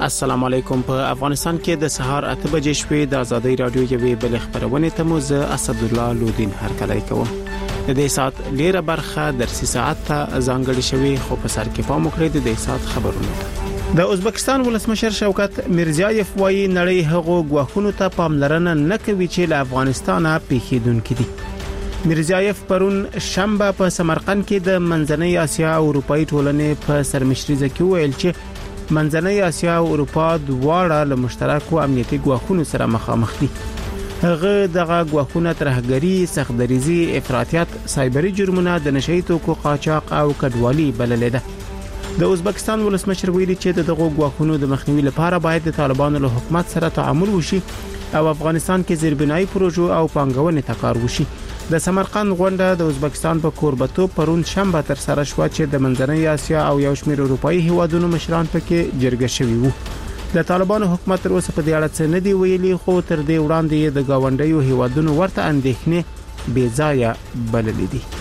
السلام علیکم. په افغانستان کې د سهار 8 بجې شپې د ازادي رادیو یوې بل خبرونه ته مو زه اسد الله لودین هرکلی کوم. د دې سات ډیره برخه درسي ساعت ته ځانګړې شوی خو په سر کې پام وکړئ د دې سات خبرونه. د ازبکستان ولسمشر شوکت میرزیایف وایي نړۍ هغو غواخونو ته پاملرنه نه کوي چې له افغانستانه پیښیدونکي دي. میرزیایف پرون شنبه په سمرقند کې د منځنۍ اسیا او اروپאי ټولنې په سرمشريزه کې ویل چې منځنۍ اسیا او اروپا دواړه له مشترکو امنیتي ګواښونو سره مخامخ دي. هغه دغه ګواښونه ترهګری، سختدریزي، افراطیت، سایبري جرمونه، د نشئی توکو قاچاق او کډوالي بللې ده. د ازبکستان ولسمشر ویلي چې دغه ګواښونو د مخنیوي لپاره باید د طالبانو له حکومت سره تعامل وشي او افغانستان کې زیربنایي پروژو او پانګونې ته کار وشي. د سمرقند غونډه د ازبکستان په کوربتوب پرون شنبه تر سره شو چې د منځنۍ اسیا او یو شمېر اروپאי هیوادونو مشران پکې جرګه شوي وو. د طالبانو حکومت تر اوسه په دې اړه څه نه دی ویلي، خو تر دې وړاندې د گاونډیو هیوادونو ورته اندېښنې بې ځایه بللې دي.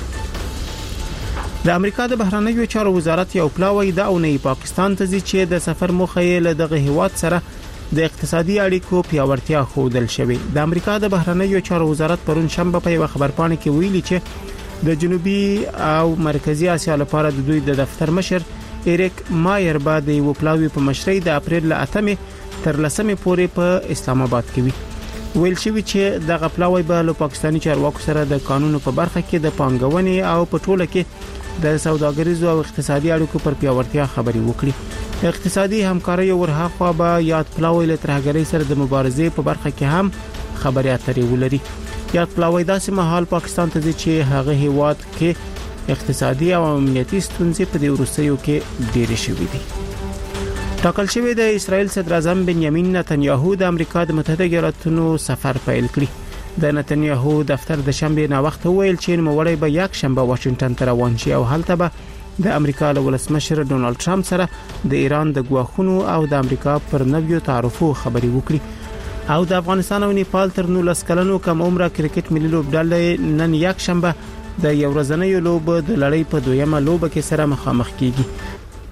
د امریکا د بهرنیو چارو وزارت یو پلاوی د اونۍ پاکستان ته ځي چې د سفر موخه یې له دغه هیواد سره د اقتصادي اړیکو پیاوړتیا خودل شوی. د امریکا د بهرنیو چارو وزارت پرون شنبه په یو خبرپاڼه کې ویلي چې د جنوبي او مرکزی اسیا لپاره د دوی د دفتر مشر ایریک مایر بعد یو پلاوی په مشرۍ د اپریل ل 8 تر 10 پورې په اسلام آباد کې وی. ویل شوی چې دغه پلاوی به له پاکستاني چارواکو سره د قانونو په برخه کې د پانګونې او په ټوله کې د سوداګریزو او اقتصادي اړیکو پر پیاوړتیا خبري وکړي. اقتصادي همکاري ورهاخوا به یاد پلاوی له ترهګرۍ سره د مبارزې په برخه کې هم خبري اترې ولري. یاد پلاوی داسې مهال پاکستان ته چې هغه هیواد کې اقتصادي او امنیتي ستونزې په دې وروستیو کې ډېرې شوې دي. ټاکل شوی د اسرائیل صدر اعظم بنیامین نتنیاهو د امریکا د متحده ایالاتونو سفر پیل کړی. د نتنیاهو دفتر د شنبه نه وخت ویل چې نوموړی به یک شنبه واشنگټن ته روان شي او هلته به د امریکا له ولسمشر ډونالد ټرمپ سره د ایران د غواخونو او د امریکا پر نویو تعرفو خبري وکړي. او د افغانستان او نیپال تر 19 کلنو کم عمره کرکټ ملي لوبډلې نن یک شنبه د یو ورځنۍ لوب د لړۍ په دویمه لوب کې سره مخامخ کیږي.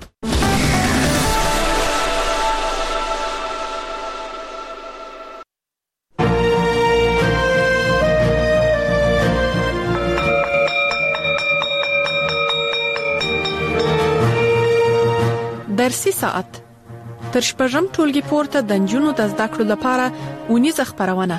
درسي ساعت تر شپږم ټولګي پورته د نجونو د زده کړو لپاره اونیزه خبرونه.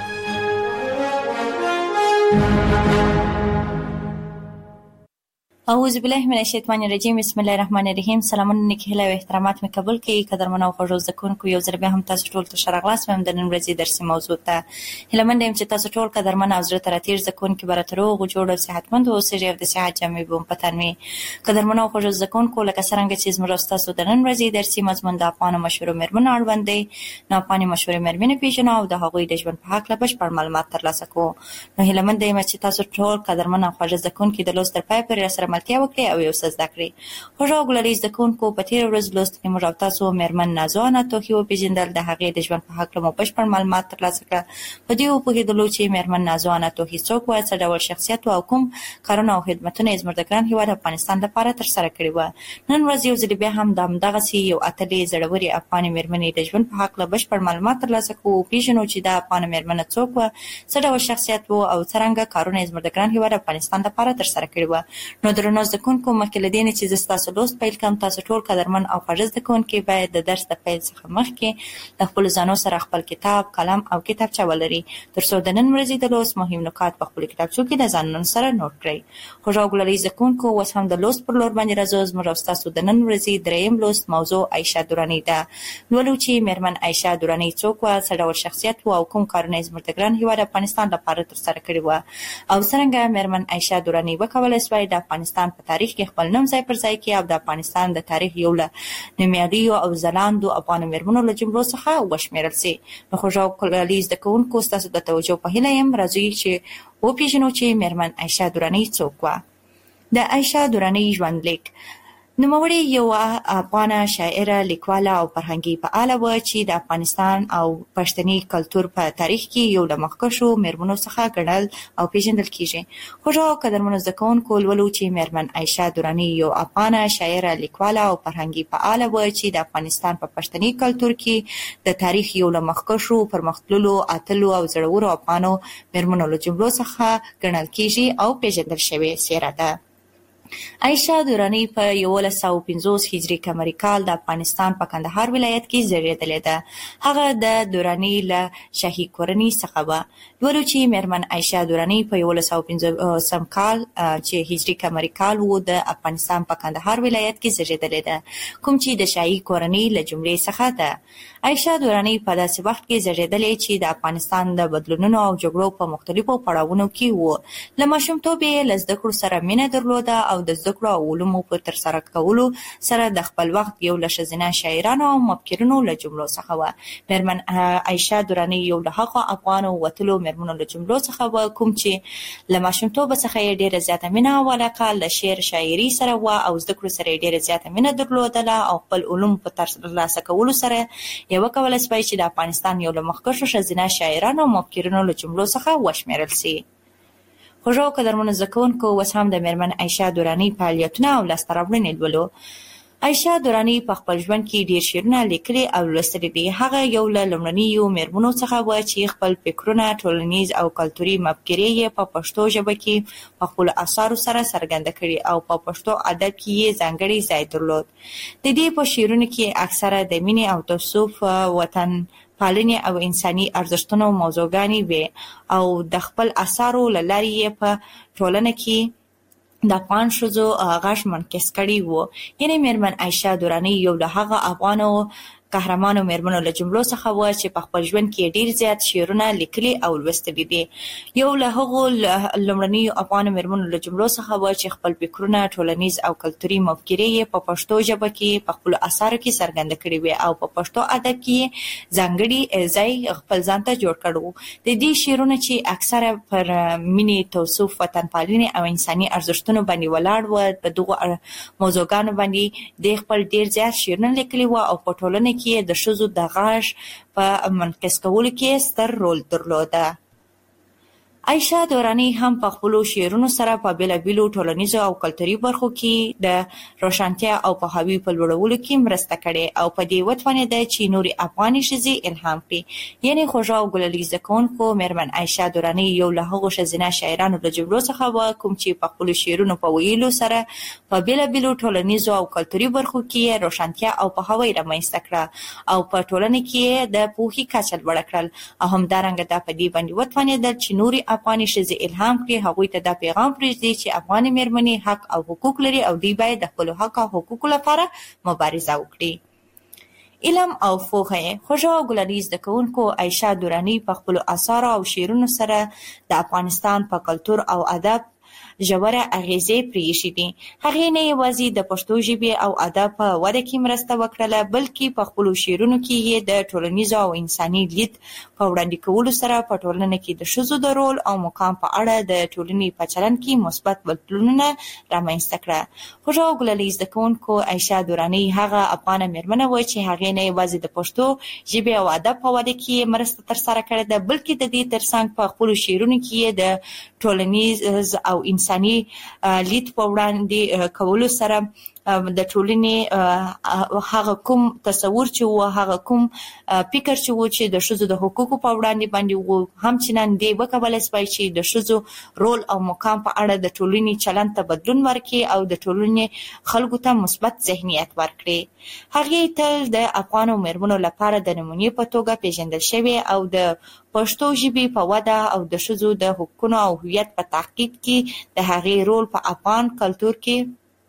اعوذ بالله من الشیطان الرجیم. بسم الله الرحمن الرحیم. سلامونه نیکهله او احترامات مې قبول کړئ. قدرمن او خوږو زده‌کوونکو، یو ځل بیا هم تاسو ټول ته شرغلاس مم د نن ورځې درسي موضوع ته هیلمن دیم چې تاسو ټول قدرمن او زړه تر تیر زده‌کوونکو براترو غوړو او صحتمند اوسئ او د صحت جامې بوم پتنوي. قدرمن او خوږو زده‌کوونکو، لکه څنګه چې زموږ تاسو د نن ورځې درسي مضمون د افغان مشهور مېرمنو اړوند دی، نو افغان مشهور مېرمنې پیژنو او د هغوی د ژوند په حق له بشپړ معلومات ترلاسه کوو. نو هیلمن دیم چې تاسو ټول قدرمن او خوږو زده‌کوونکو د لوست تر پای پورې سره ملتیا وکړئ او یو زده کړئ. خوږو ګلالي زده‌کوونکو، په تیر ورځ لوست کې موږ تاسو مېرمن نازو انا توخي وپېژندل، د هغې د ژوند په هکله مو بشپړ معلومات ترلاسه کړل. په دې وپوهېدلو چې مېرمن نازو انا توخي څوک وه، څه ډول شخصیت او کوم کارونه او خدمتونه یې زموږ د ګران هېواد افغانستان لپاره ترسره کړي وه. نن ورځ یو ځل بیا هم د همدغسې یو اتلې زړورې افغانې مېرمنې د ژوند په هکله بشپړ معلومات ترلاسه کوو، وپېژنو چې دا افغانه مېرمنه څوک وه، څه ډول شخصیت و او څرنګه کارونه یې زموږ د ګران هېواد افغانستان لپاره ترسره کړي وه. نو درنو زده‌کوونکو، مخکې له دې نه چې زه ستاسو لوست پیل کړم، تاسو ټول قدرمن او خوږ زده‌کوونکي باید د درس د پیل څخه مخکې د خپلو ځانو سره خپل کتاب، قلم او کتابچه ولرئ، تر څو د نن ورځې د لوست مهم نکات په خپلو کتابچو کې د ځانونو سره نوټ کړئ. خوږو ګلالي زده‌کوونکو، اوس هم د لوست پر لور باندې راځو. زموږ او ستاسو د نن ورځې دریم لوست موضوع عایشه دراني ده. لولو چې مېرمن عایشه دراني څوک وه، څه ډول شخصیت و او کوم کارونه یې زموږ د ګران هېواد افغانستان لپاره ترسره کړي وه، او څرنګه مېرمن عایشه دراني وکولی سوای د افغانستان په تاریخ کې خپل نوم ځای پر ځای کړي او د افغانستان د تاریخ یو له نومیالیو او ځلانده افغانو مېرمنو له جملو څخه وشمېرل سي. نو خوږو ګلالي زده‌کوونکو، ستاسو د توجه په هیله یم. راځئ چې وپېژنو چې مېرمن عایشه دراني څوک وه. د عایشه دراني ژوندلیک. نوموړې یو افغانه شاعره، لیکواله او فرهنګي فعاله وه چې د افغانستان او پښتني کلتور په تاریخ کې یو له مخکښو مېرمنو څخه ګڼل او پیژندل کیږي. خوږو او قدرمنو زده کوونکو، لولو چې مېرمن عایشه دراني یو افغانه شاعره، لیکواله او فرهنګي فعاله وه چې د افغانستان په پښتني کلتور کې د تاریخ یو له مخکښو، پرمختللو، اتلو او زړورو افغانو مېرمنو له جملو څخه ګڼل کیږي او پیژندل شوې څېره ده. عایشه دراني په 1150 هجري قمري کال د افغانستان په کندهار ولایت کې زیږېدلې ده. هغه د دراني له شاهي کورنۍ څخه وه. لولو چې مېرمن عایشه دراني په 1150 کال چې هجري قمري کال و د افغانستان په کندهار ولایت کې زیږېدلې ده، کوم چې د شاهي کورنۍ له جملې څخه ده. عایشه دراني په داسې وخت کې زیږېدلې چې د افغانستان د بدلونونو او جګړو په مختلفو پړاوونو کې و. له ماشومتوبه یې له زده کړو سره مینه درلوده او د زده کړو او علومو په ترسره کولو سره د خپل وخت یو له ښځینه شاعرانو او مفکرینو له جملو څخه وه. مېرمن عایشه دراني یو له هغو افغانو وتلو مېرمنو له جملو څخه وه کوم چې له ماشومتوبه څخه یې ډېره زیاته مینه او علاقه له شعر شاعري سره وه او زده کړو سره یې ډېره زیاته مینه درلودله او خپل علوم په ترلاسه کولو سره یې وکولی شوی چې د افغانستان یو له مخکښو ښځینه شاعرانو او مفکرینو له جملو څخه وشمېرل سي. خوږو او قدرمنو زده کوونکو، اوس هم د مېرمن عایشه دراني فعالیتونه او لاسته راوړنې لولو. عایشه دراني په خپل ژوند کې ډېر شعرونه لیکلي او لوستلي دي. هغه یو له لومړنیو مېرمنو څخه وه چې خپل فکرونه، ټولنیز او کلتوري مفکورې یې په پښتو ژبه کې په خپلو اثارو سره څرګنده کړي او په پښتو ادب کې یې ځانګړی ځای درلود. د دې په شعرونو کې اکثره د مینې او تعصب، وطن پالنې او انساني ارزښتونو موضوعګانې وې او د خپل اثارو له لارې یې په ټولنه کې د افغان ښځو غږ منعکس کړی و. یعنې مېرمن عایشه دراني یو له هغه افغانو قهرمانو مېرمنو له جملو څخه وه چې په خپل ژوند کې ډېر زیات شعرونه لیکلي او لوستلي دي. یو له هغو لومړنیو افغانو مېرمنو له جملو څخه وه چې خپل فکرونه، ټولنیز او کلتوري مفکورې یې په پښتو ژبه کې په خپلو اثارو کې څرګنده کړي وې او په پښتو ادب کې ځانګړي ځای خپل ځان ته جوړ کړی و. د دې شعرونه چې اکثره پر مینې، تعصب، وطن پالنې او انساني ارزښتونو باندې ولاړ و، په دغو موضوعګانو باندې د خپل ډېر زیات شعرونه لیکلي و او په ټولنه کې د ښځو د غږ په منعکس کولو کې ستر رول درلوده. عایشه دراني هم په خپلو شعرونو سره په بېلابېلو ټولنیزو او کلتوري برخو کې د روښانتیا او پوهاوي په لوړولو کې مرسته کړې او په دې وتوانېده چې نورې افغاني ښځې الهام کړي. یعنې خوږو او ګلالي زده کوونکو، مېرمن عایشه دراني یو له هغو ښځینه شاعرانو له جملو څخه وه کوم چې په خپلو شعرونو په ویلو سره په بېلابېلو ټولنیزو او کلتوري برخو کې روښانتیا او پوهاوی رامنځته کړه او په ټولنه کې د پوهې کچه لوړه کړل او همدارنګه دا په دې باندې وتوانېدل چې نورې افغاني ښځې الهام کړي، هغوی ته دا پیغام پرېږدي چې افغاني مېرمنې حق او حقوق لري او دوی باید د خپلو حق او حقوقو لپاره مبارزه وکړي. علم او پوهه. خوږو او ګلالي زده کوونکو، عایشه دراني په خپلو اثارو او شعرونو سره د افغانستان په کلتور او ادب ژوره اغیزې پرېښې دي. هغې نه یوازې د پښتو ژبې او ادب په وده کې مرسته وکړله، بلکې په خپلو شعرونو کې یې د ټولنیزو او انساني لید په وړاندې کولو سره په ټولنه کې د ښځو د رول او مقام په اړه د ټولنې په چلند کې مثبت بدلونونه رامنځته کړه. خوږو او ګلالي زده کوونکو، عایشه دراني هغه افغانه مېرمنه وه چې هغې نه یوازې د پښتو ژبې او ادب په وده کې مرسته ترسره کړې ده، بلکې د دې ترڅنګ په خپلو شعرونو کې یې د ټولنیز او انساني لید په وړاندې کولو سره د ټولنې هغه کوم تصور چې و، هغه کوم فکر چې و چې د ښځو د حقوقو په وړاندې باندې و، همچنان دې وکولی شوی چې د ښځو رول او مقام په اړه د ټولنې چلند ته بدلون ورکړي او د ټولنې خلکو ته مثبت ذهنیت ورکړي. هغې تل د افغانو مېرمنو لپاره د نمونې په توګه پیژندل شوې او د پښتو ژبې په وده او د ښځو د حقونو او هویت په تحقیق کې د هغې رول په افغان کلتور کې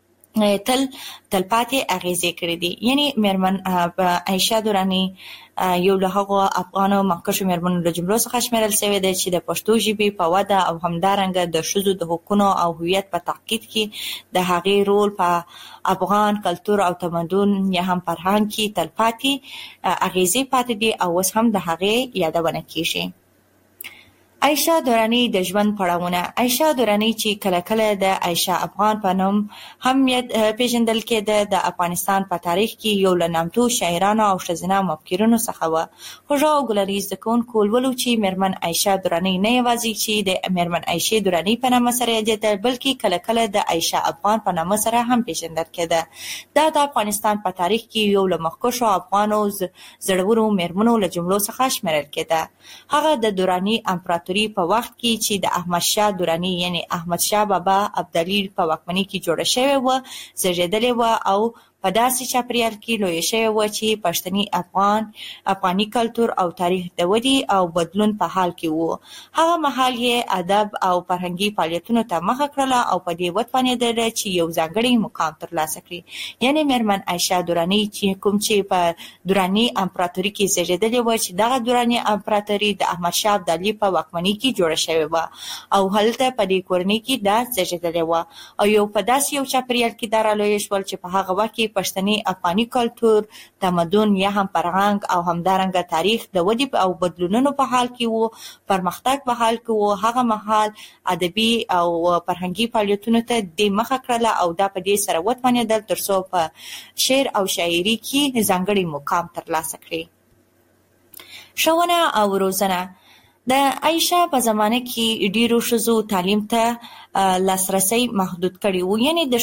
تلپاتې اغیزې کړې دي. یعنې مېرمن عایشه دراني یو له هغو افغانو مخکښو مېرمنو له جملو څخه شمېرل شوې ده چې د پښتو ژبې په وده او همدارنګه د ښځو د حقونو او هویت په تحقیق کې د هغې رول په افغان کلتور او تمدن یا هم فرهنګ کې تلپاتې اغیزې پاتې دي او اوس هم د هغې یادونه کیږي. عایشه درانی د ژوند پړاوونه. عایشه درانی چې کله کله د عایشه افغان په نوم هم پیژندل کېده، د افغانستان په تاریخ کې یو له نامتو شاعرانو او ښځینه مفکرینو څخه وه. خوږه او ګلري زده کوونکو ولولو چې میرمن عایشه درانی نه یوازې چې د میرمن عایشې درانی په نامه سره یادېدل، بلکې کله کله د عایشه افغان په نامه سره هم پیژندل کېده. دا د افغانستان په تاریخ کې یو له مخکښو افغانو زړورو میرمنو له جملو څخه شمیرل کېده. هغه د درانی امپراتوري په وخت کې چې د احمد شاه درانی یعنی احمد شاه بابا ابدالي په واکمنۍ کې جوړه شوې وه، زېږېدلې وه او په داسې چاپریال کې لویه شوې وه چې پښتني افغاني کلتور او تاریخ د ودې او بدلون په حال کې وو. هغه مهال یې ادب او فرهنګي فعالیتونو ته مخه کړله او په دې وتوانېدله چې یو ځانګړی مقام ترلاسه کړي. یعنې میرمن عایشه درانی چې کوم چې په درانی امپراتوري کې زېږېدلې وه، چې دغه درانی امپراتوري د احمد شاه ابدالي په واکمنۍ کې جوړه شوې وه او هلته په دې کورنۍ کې دا زېږېدلې وه او یو په داسې یو چاپریال کې دا رالویه شول چې په هغه وخت کې پښتني افغاني کلتور، تمدن یا هم فرهنګ او همدارنګه تاریخ د ودې او بدلونونو په حال کې وو، پرمختګ په حال کې وو. هغه مهال ادبي او فرهنګي فعالیتونو ته د مخه کړله او دا په دې سره وتوانېدل ترڅو په شعر او شاعري کې ځانګړی مقام ترلاسه کړي. ښوونه او روزنه. د عایشه په زمانه کې ډیرو ښځو تعلیم ته لاسرسی محدود کړی وو، یعنی د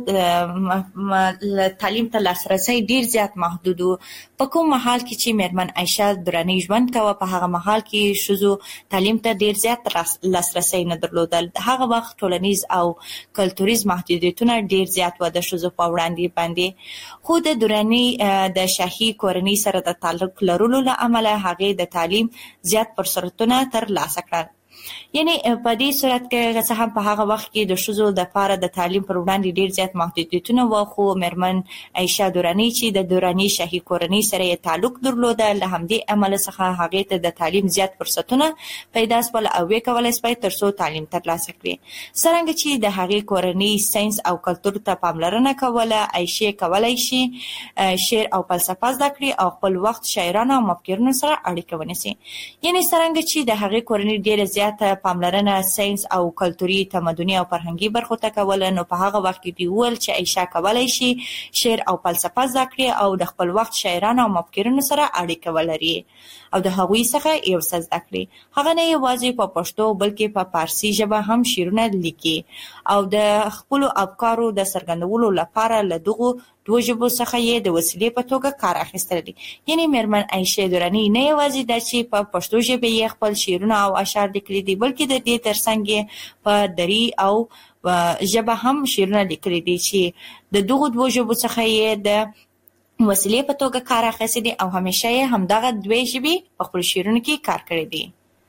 ښځو تعلیم ته لاسرسی ډیر زیات محدود وو. په کوم مهال کې چې میرمن عایشه درانی ژوند کاوه، په هغه مهال کې ښځو تعلیم ته ډیر زیات لاسرسی نه درلودل. هغه وخت ټولنیز او کلتوریز محدودیتونه ډیر زیات وو د ښځو په وړاندې باندې. خو د درانی د شاهي کورنۍ سره د تعلق لرلو له امله هغې د تعلیم زیات فرصتونه ترلاسه کړل. یعنی په دې صورت کې څه هم په هغه وخت کې د ښځو لپاره د تعلیم پر وړاندې ډیر زیات محدودیتونه وو، خو میرمن عایشه درانی چې د درانی شاهي کورنۍ سره یې تعلق درلوده، له همدې امله څخه هغې ته د تعلیم زیات فرصتونه پیدا شول او ویې کولی شوی ترڅو تعلیم ترلاسه کړي. څرنګه چې د هغې کورنۍ ساینس او کلتور ته پاملرنه کوله، عایشې کولی شي شعر او فلسفه زده کړي او خپل وخت شاعرانو او مفکرینو سره اړیکه ونیسي. یعنی څرنګه چې د هغې کورنۍ ډیره زیاته پاملرنه ساینس او کلتوري، تمدني او فرهنګي برخو ته کوله، نو په هغه وخت کې دوی وویل چې عایشه کولی شي شعر او فلسفه زده کړي او د خپل وخت شاعرانو او مفکرینو سره اړیکه ولري او د هغوی څخه یو څه زده کړي. هغه نه یوازې په پښتو بلکې په فارسي ژبه هم شعرونه لیکي او د خپلو افکارو د څرګندولو لپاره له دغو دوه ژبو څخه یې د وسیلې په توګه کار اخیستلی دی. یعنی میرمن عایشه درانی نه یوازې دا چې په پښتو ژبه یې خپل شعرونه او اشعار لیکلي دي، بلکې د دې ترڅنګ یې په دري او ژبه هم شعرونه لیکلي دي چې د دغو دوه ژبو څخه یې د وسیلې په توګه کار اخیستی دي او همیشه یې همدغه دوه ژبې په خپلو شعرونو کې کار کړی دی.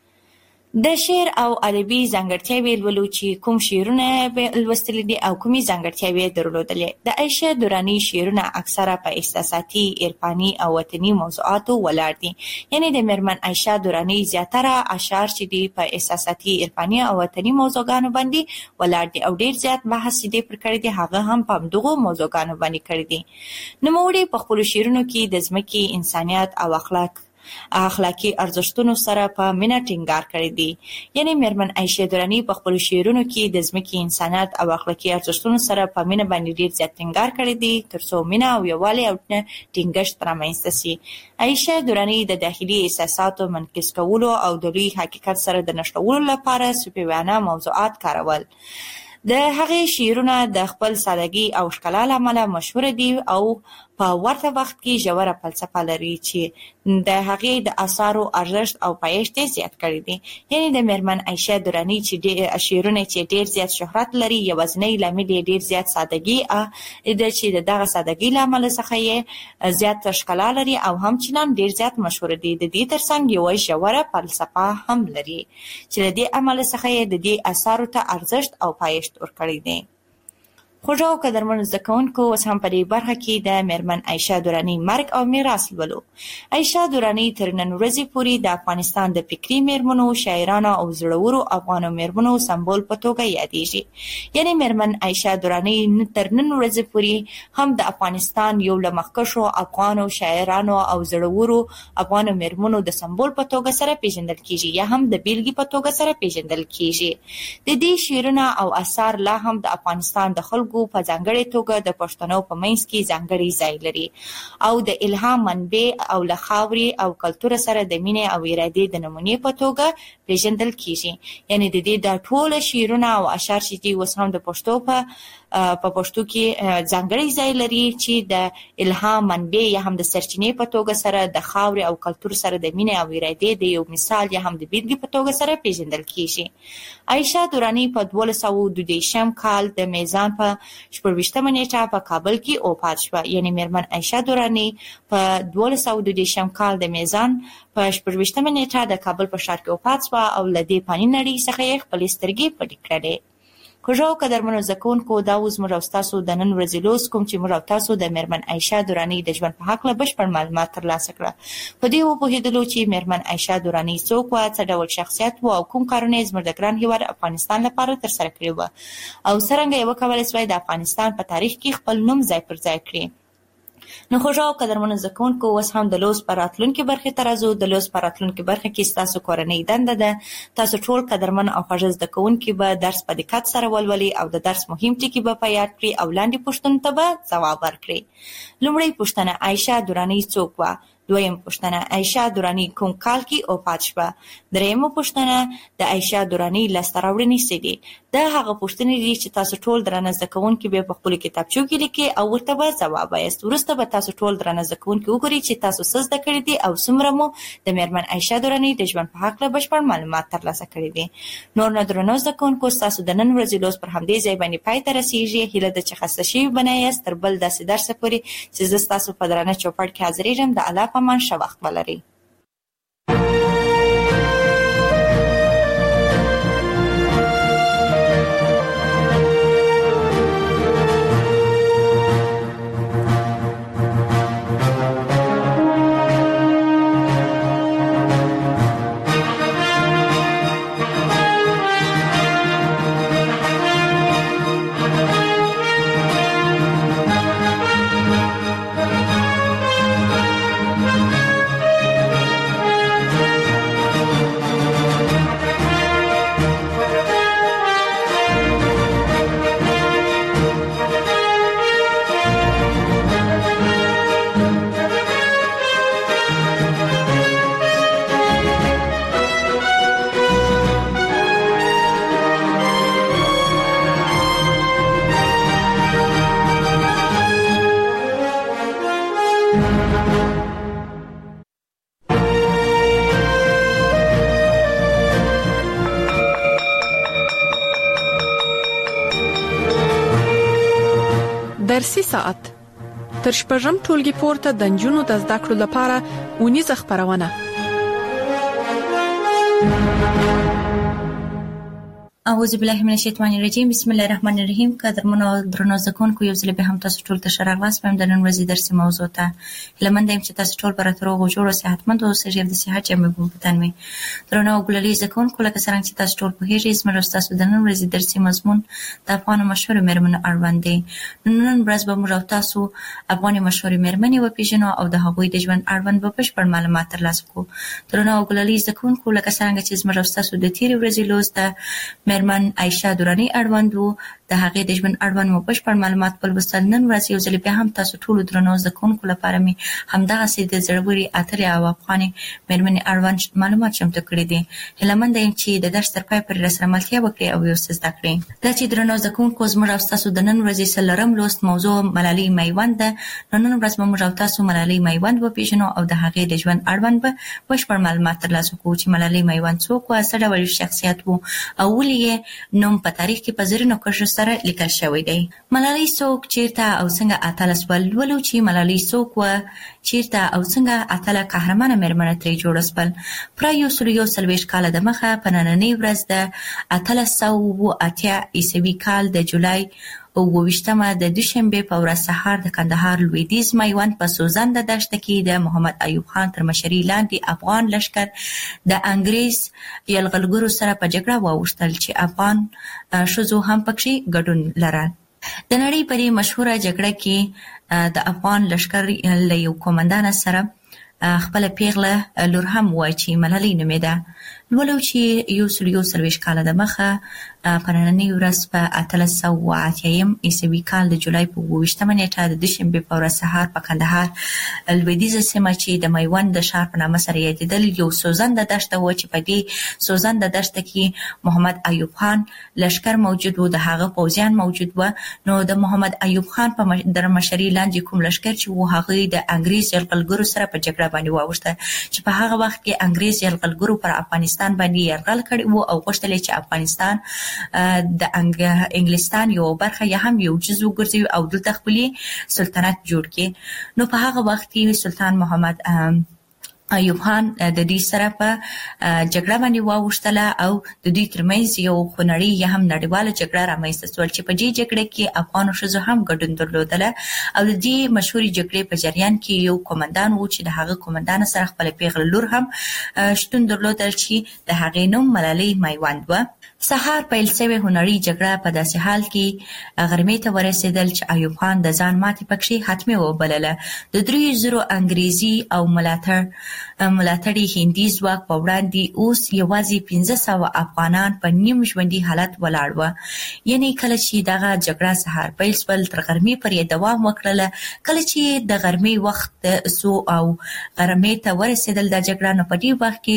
د شعر او ادبي ځانګړتیاوې لولو چې کوم شعرونه به لوستلي دي او کومې ځانګړتیاوې درلودلې. د عایشه درانی شعرونه اکثره په احساساتي، عرفاني او وطني موضوعاتو ولاړ دي. یعنی د میرمن عایشه درانی زیاتره اشعار چې دي په احساساتي، عرفاني او وطني موضوعګانو باندې ولاړ دي او ډیر زیات بحث چې دي پر کړی دي هغه هم په همدغو موضوعګانو باندې کړی دي. نوموړي په خپلو شعرونو کې د ځمکې، انسانیت او اخلاقي ارزښتونو سره په مینه ټینګار کړی دی. یعنی میرمن عایشه درانی په خپلو شعرونو کې د ځمکې، انسانیت او اخلاقي ارزښتونو سره په مینه باندې ډیر زیات ټینګار کړی دی ترڅو مینه او یووالی او ټینګښت رامنځته سي. عایشه درانی د داخلي احساساتو منعکس کولو او د لوی حقیقت سره د نښلولو لپاره صوفیانه موضوعات کارول. د هغې شعرونه د خپل سادګي او ښکلا له امله مشهوره دي او په ورته وخت کې ژوره فلسفه لري چې د هغې د اثارو ارزښت او پایښت یې زیات کړی دی. یعنې د میرمن عایشه درانی چې شعرونه چې ډیر زیات شهرت لري، یوازینی لامل یې ډیر زیات سادګي ده چې د دغه سادګۍ له امله څخه یې زیات ښکلا لري او همچنان ډیر زیات مشهوره دي. د دې ترڅنګ یوه ژوره فلسفه هم لري چې له دې امله څخه یې د دې اثارو ته ارزښت او پایښت ورکړی دی. خوږو او قدرمنو زده کوونکو، اوس هم په دې برخه کې د میرمن عایشه دراني مرګ او میراث لولو. عایشه دراني تر نن ورځې پورې د افغانستان د فکري میرمنو، شاعرانو او زړورو افغانو میرمنو سمبول په توګه یادېږي. یعنی میرمن عایشه دراني تر نن ورځې پورې هم د افغانستان یو له مخکښو افغانو شاعرانو او زړورو افغانو میرمنو د سمبول په توګه سره پیژندل کیږي، یا هم د بیلګې په توګه سره پیژندل کیږي. د دې شعرونه او اثار لا هم د افغانستان د خلکو په ځانګړې توګه د پښتنو په منځ کې ځانګړی ځای لري او د الهام منبع او له خاورې او کلتور سره د مینې او ارادې د نمونې په توګه پیژندل کیږي. یعنی د دې د ټول شعرونه او اشعار چې اوس هم د پښتو په پښتو کې ځانګړی ځای لري چې د الهام منبع یا هم د سرچینې په توګه سره د خاورې او کلتور سره د مینې او ارادې د یو مثال یا هم د بیلګې په توګه سره پیژندل کیږي. عایشه دراني په 1222 کال د میزان په 24مه نیټه په کابل کې وفات شوه. یعنی میرمن عایشه دراني په 1222 کال د میزان په 24مه نیټه د کابل په ښار کې وفات شوه او له دې فاني نړۍ څخه یې خپلې سترګې پټې کړې. خوږو او قدرمنو زده کوونکو، دا اوس موږ او ستاسو د نن ورځې لوست کوم چې موږ او تاسو د میرمن عایشه دراني د ژوند په هکله بشپړ معلومات ترلاسه کړه. په دې وپوهېدلو چې میرمن عایشه دراني څوک وه، څه ډول شخصیت و او کوم کارونه یې زموږ د ګران هېواد افغانستان لپاره ترسره کړي وه او څرنګه یې وکولی سوای د افغانستان په تاریخ کې خپل نوم ځای پر ځای کړي. نو خوږو او قدرمنو زده کوونکو، اوس هم د لوست په راتلونکې برخې ته راځو. د لوست په راتلونکې برخه کې ستاسو کورنۍ دنده ده تاسو ټول قدرمن او خوږ زده کوونکي به درس په دقت سره ولولئ او د درس مهم ټکي به په یاد کړئ او لاندې پوښتنو ته به ځواب ورکړئ. لومړی پوښتنه: عایشه دراني څوک وه؟ دویم پوښتنه: عایشه دراني کوم کال کې وفات شوه؟ دریمه پوښتنه: د عایشه دراني لاسته راوړنې څه دي؟ دا هغه پوښتنې دي چې تاسو ټول درانه زده کوونکي به په خپلو کتابچو کې لیکئ او ورته به ځواب وایاست. وروسته به تاسو ټول درانه زده کوونکي وګورئ چې تاسو څه زده کړي دي او څومره مو د میرمن عایشه دراني د ژوند په هکله بشپړ معلومات ترلاسه کړي دي. نور نو درنو زده کوونکو، ستاسو د نن ورځې لوست پر همدې ځای باندې پای ته رسېږي. هیله ده چې خسته شوي به نه یاست. تر بل داسې درسه پورې چې زه ستاسو په درانه چوپړ کې حاضرېږم، د الله په امان ښه وخت ولرئ. درسي ساعت تر شپږم ټولګي پورته د نجونو د زده کړو لپاره اونیزه خپرونه. اعوذ بالله من الشیطان الرجیم. بسم الله الرحمن الرحیم. قدرمنو درنو زده کوونکو، یو ځل بیا هم تاسو ټول ته ښه راغلاست. د نن ورځې درسي موضوع ته هیله مند یم چې تاسو ټول به راته روغ او جوړ او صحتمند اوسئ. د صحت جامې به په تن وي. درنو او ګلالي زده کوونکو، لکه څرنګه چې تاسو ټول پوهېږئ، زموږ او ستاسو د نن ورځې درسي مضمون د افغانو مشهورو میرمنو اړوند دی. نن ورځ به موږ او تاسو افغاني مشهورې میرمنې وپېژنو او د هغوی د ژوند اړوند به بشپړ معلومات ترلاسه کړو. درنو او ګلالي زده کوونکو، لکه څرنګه چې زموږ او ستاسو د تېرې ورځې لوست د میرمن عایشه دراني اړوند وو، د هغې د ژوند اړوند مو بشپړ معلومات ولوستل. نن ورځ یو ځل بیا هم تاسو ټولو درنو زده کوونکو لپاره مې همدغسې د زړورې اترې او افغانې میرمنې اړوند معلومات چمتو کړي دي. هیله منده یم چې د درس تر پای پورې راسره ملتیا وکړئ او یو څه زده کړئ. دا چې درنو زده کوونکو، زموږ او ستاسو د نن ورځې څلورم لوست موضوع ملالۍ میوند ده. نن ورځ به موږ او تاسو ملالۍ میوند وپېژنو او د هغې د ژوند اړوند به بشپړ معلومات ترلاسه کړو چې ملالۍ میوند څوک وه، څه ډول شخصیت و او ولې یې نوم په تاریخ کې په زرینو کرښو سره لیکل شوی دی. ملالۍ څوک، چیرته او څنګه اتله سوه؟ لولو چې ملالۍ څوک وه، چیرته او څنګه اتله قهرمانه میرمنه ترې جوړه سول. پوره 140 کاله دمخه په نننۍ ورځ د 1880 عیسوي کال د جولای 28مه د دوشنبه په ورځ سهار د کندهار لویدیځ میوند په سوزنده دشت کې د محمد ایوب خان تر مشرۍ لاندې افغان لشکر د انګریز یرغلګرو سره په جګړه واوښتل چې افغان ښځو هم پکې ګډون لرل. د نړۍ په دې مشهوره جګړه کې د افغان لشکر له یو قومندان سره خپل پیغله لور هم وای چې ملالۍ نومېده. ولو چې 140 کال د مخه په نننۍ ورځ په 1880 عیسوي کال د جولای په 28مه نیټه د دوشنبه په ورځ سهار په کندهار لویدیځه سیمه چې د میوند د ښار په نامه سره یادېدل یو سوزنده دښته و چې په دې سوزنده دښته کې محمد ایوب خان لشکر موجود و، د هغه پوځیان موجود و. نو د محمد ایوب خان په مشرۍ لاندې کوم لشکر چې و هغه د انګریز یرغلګرو سره په جګړه باندې واوښته چې په هغه وخت کې انګریز یرغلګرو پر افغانستان باندې یرغل کړی و او غوښتل چې افغانستان د انګلستان یو برخه یا هم یو جزء وګرځي او دلته خپل سلطنت جوړ کړي. نو په هغه وخت کې سلطان محمد ایوب خان د دې سره په جګړه باندې واوښتله او د دې ترمنځ یو خونړۍ یا هم نړیواله جګړه رامنځته شول چې په دې جګړه کې افغان ښځو هم ګډون درلودله او د دې مشهورې جګړې په جریان کې یو قومندان و چې د هغه قومندان سره خپل پیغله لور هم شتون درلودل چې د هغې نوم ملالۍ میوند و. سهار پیل شوې هنري جګړه په داسې حال کې غرمې ته ورسېدل چې ایوب خان د ځان ماتې پکې حتمي وبلله. د 300 انګریزي او ملاتړي هندي ځواک په وړاندې اوس یوازې 500 افغانان په نیم ژوندي حالت ولاړ و. یعنی کله چې دغه جګړه سهار پیل شول تر غرمې پورې دوام وکړله. کله چې د غرمې وخت سو او غرمې ته ورسېدل د جګړه، نو په دې وخت کې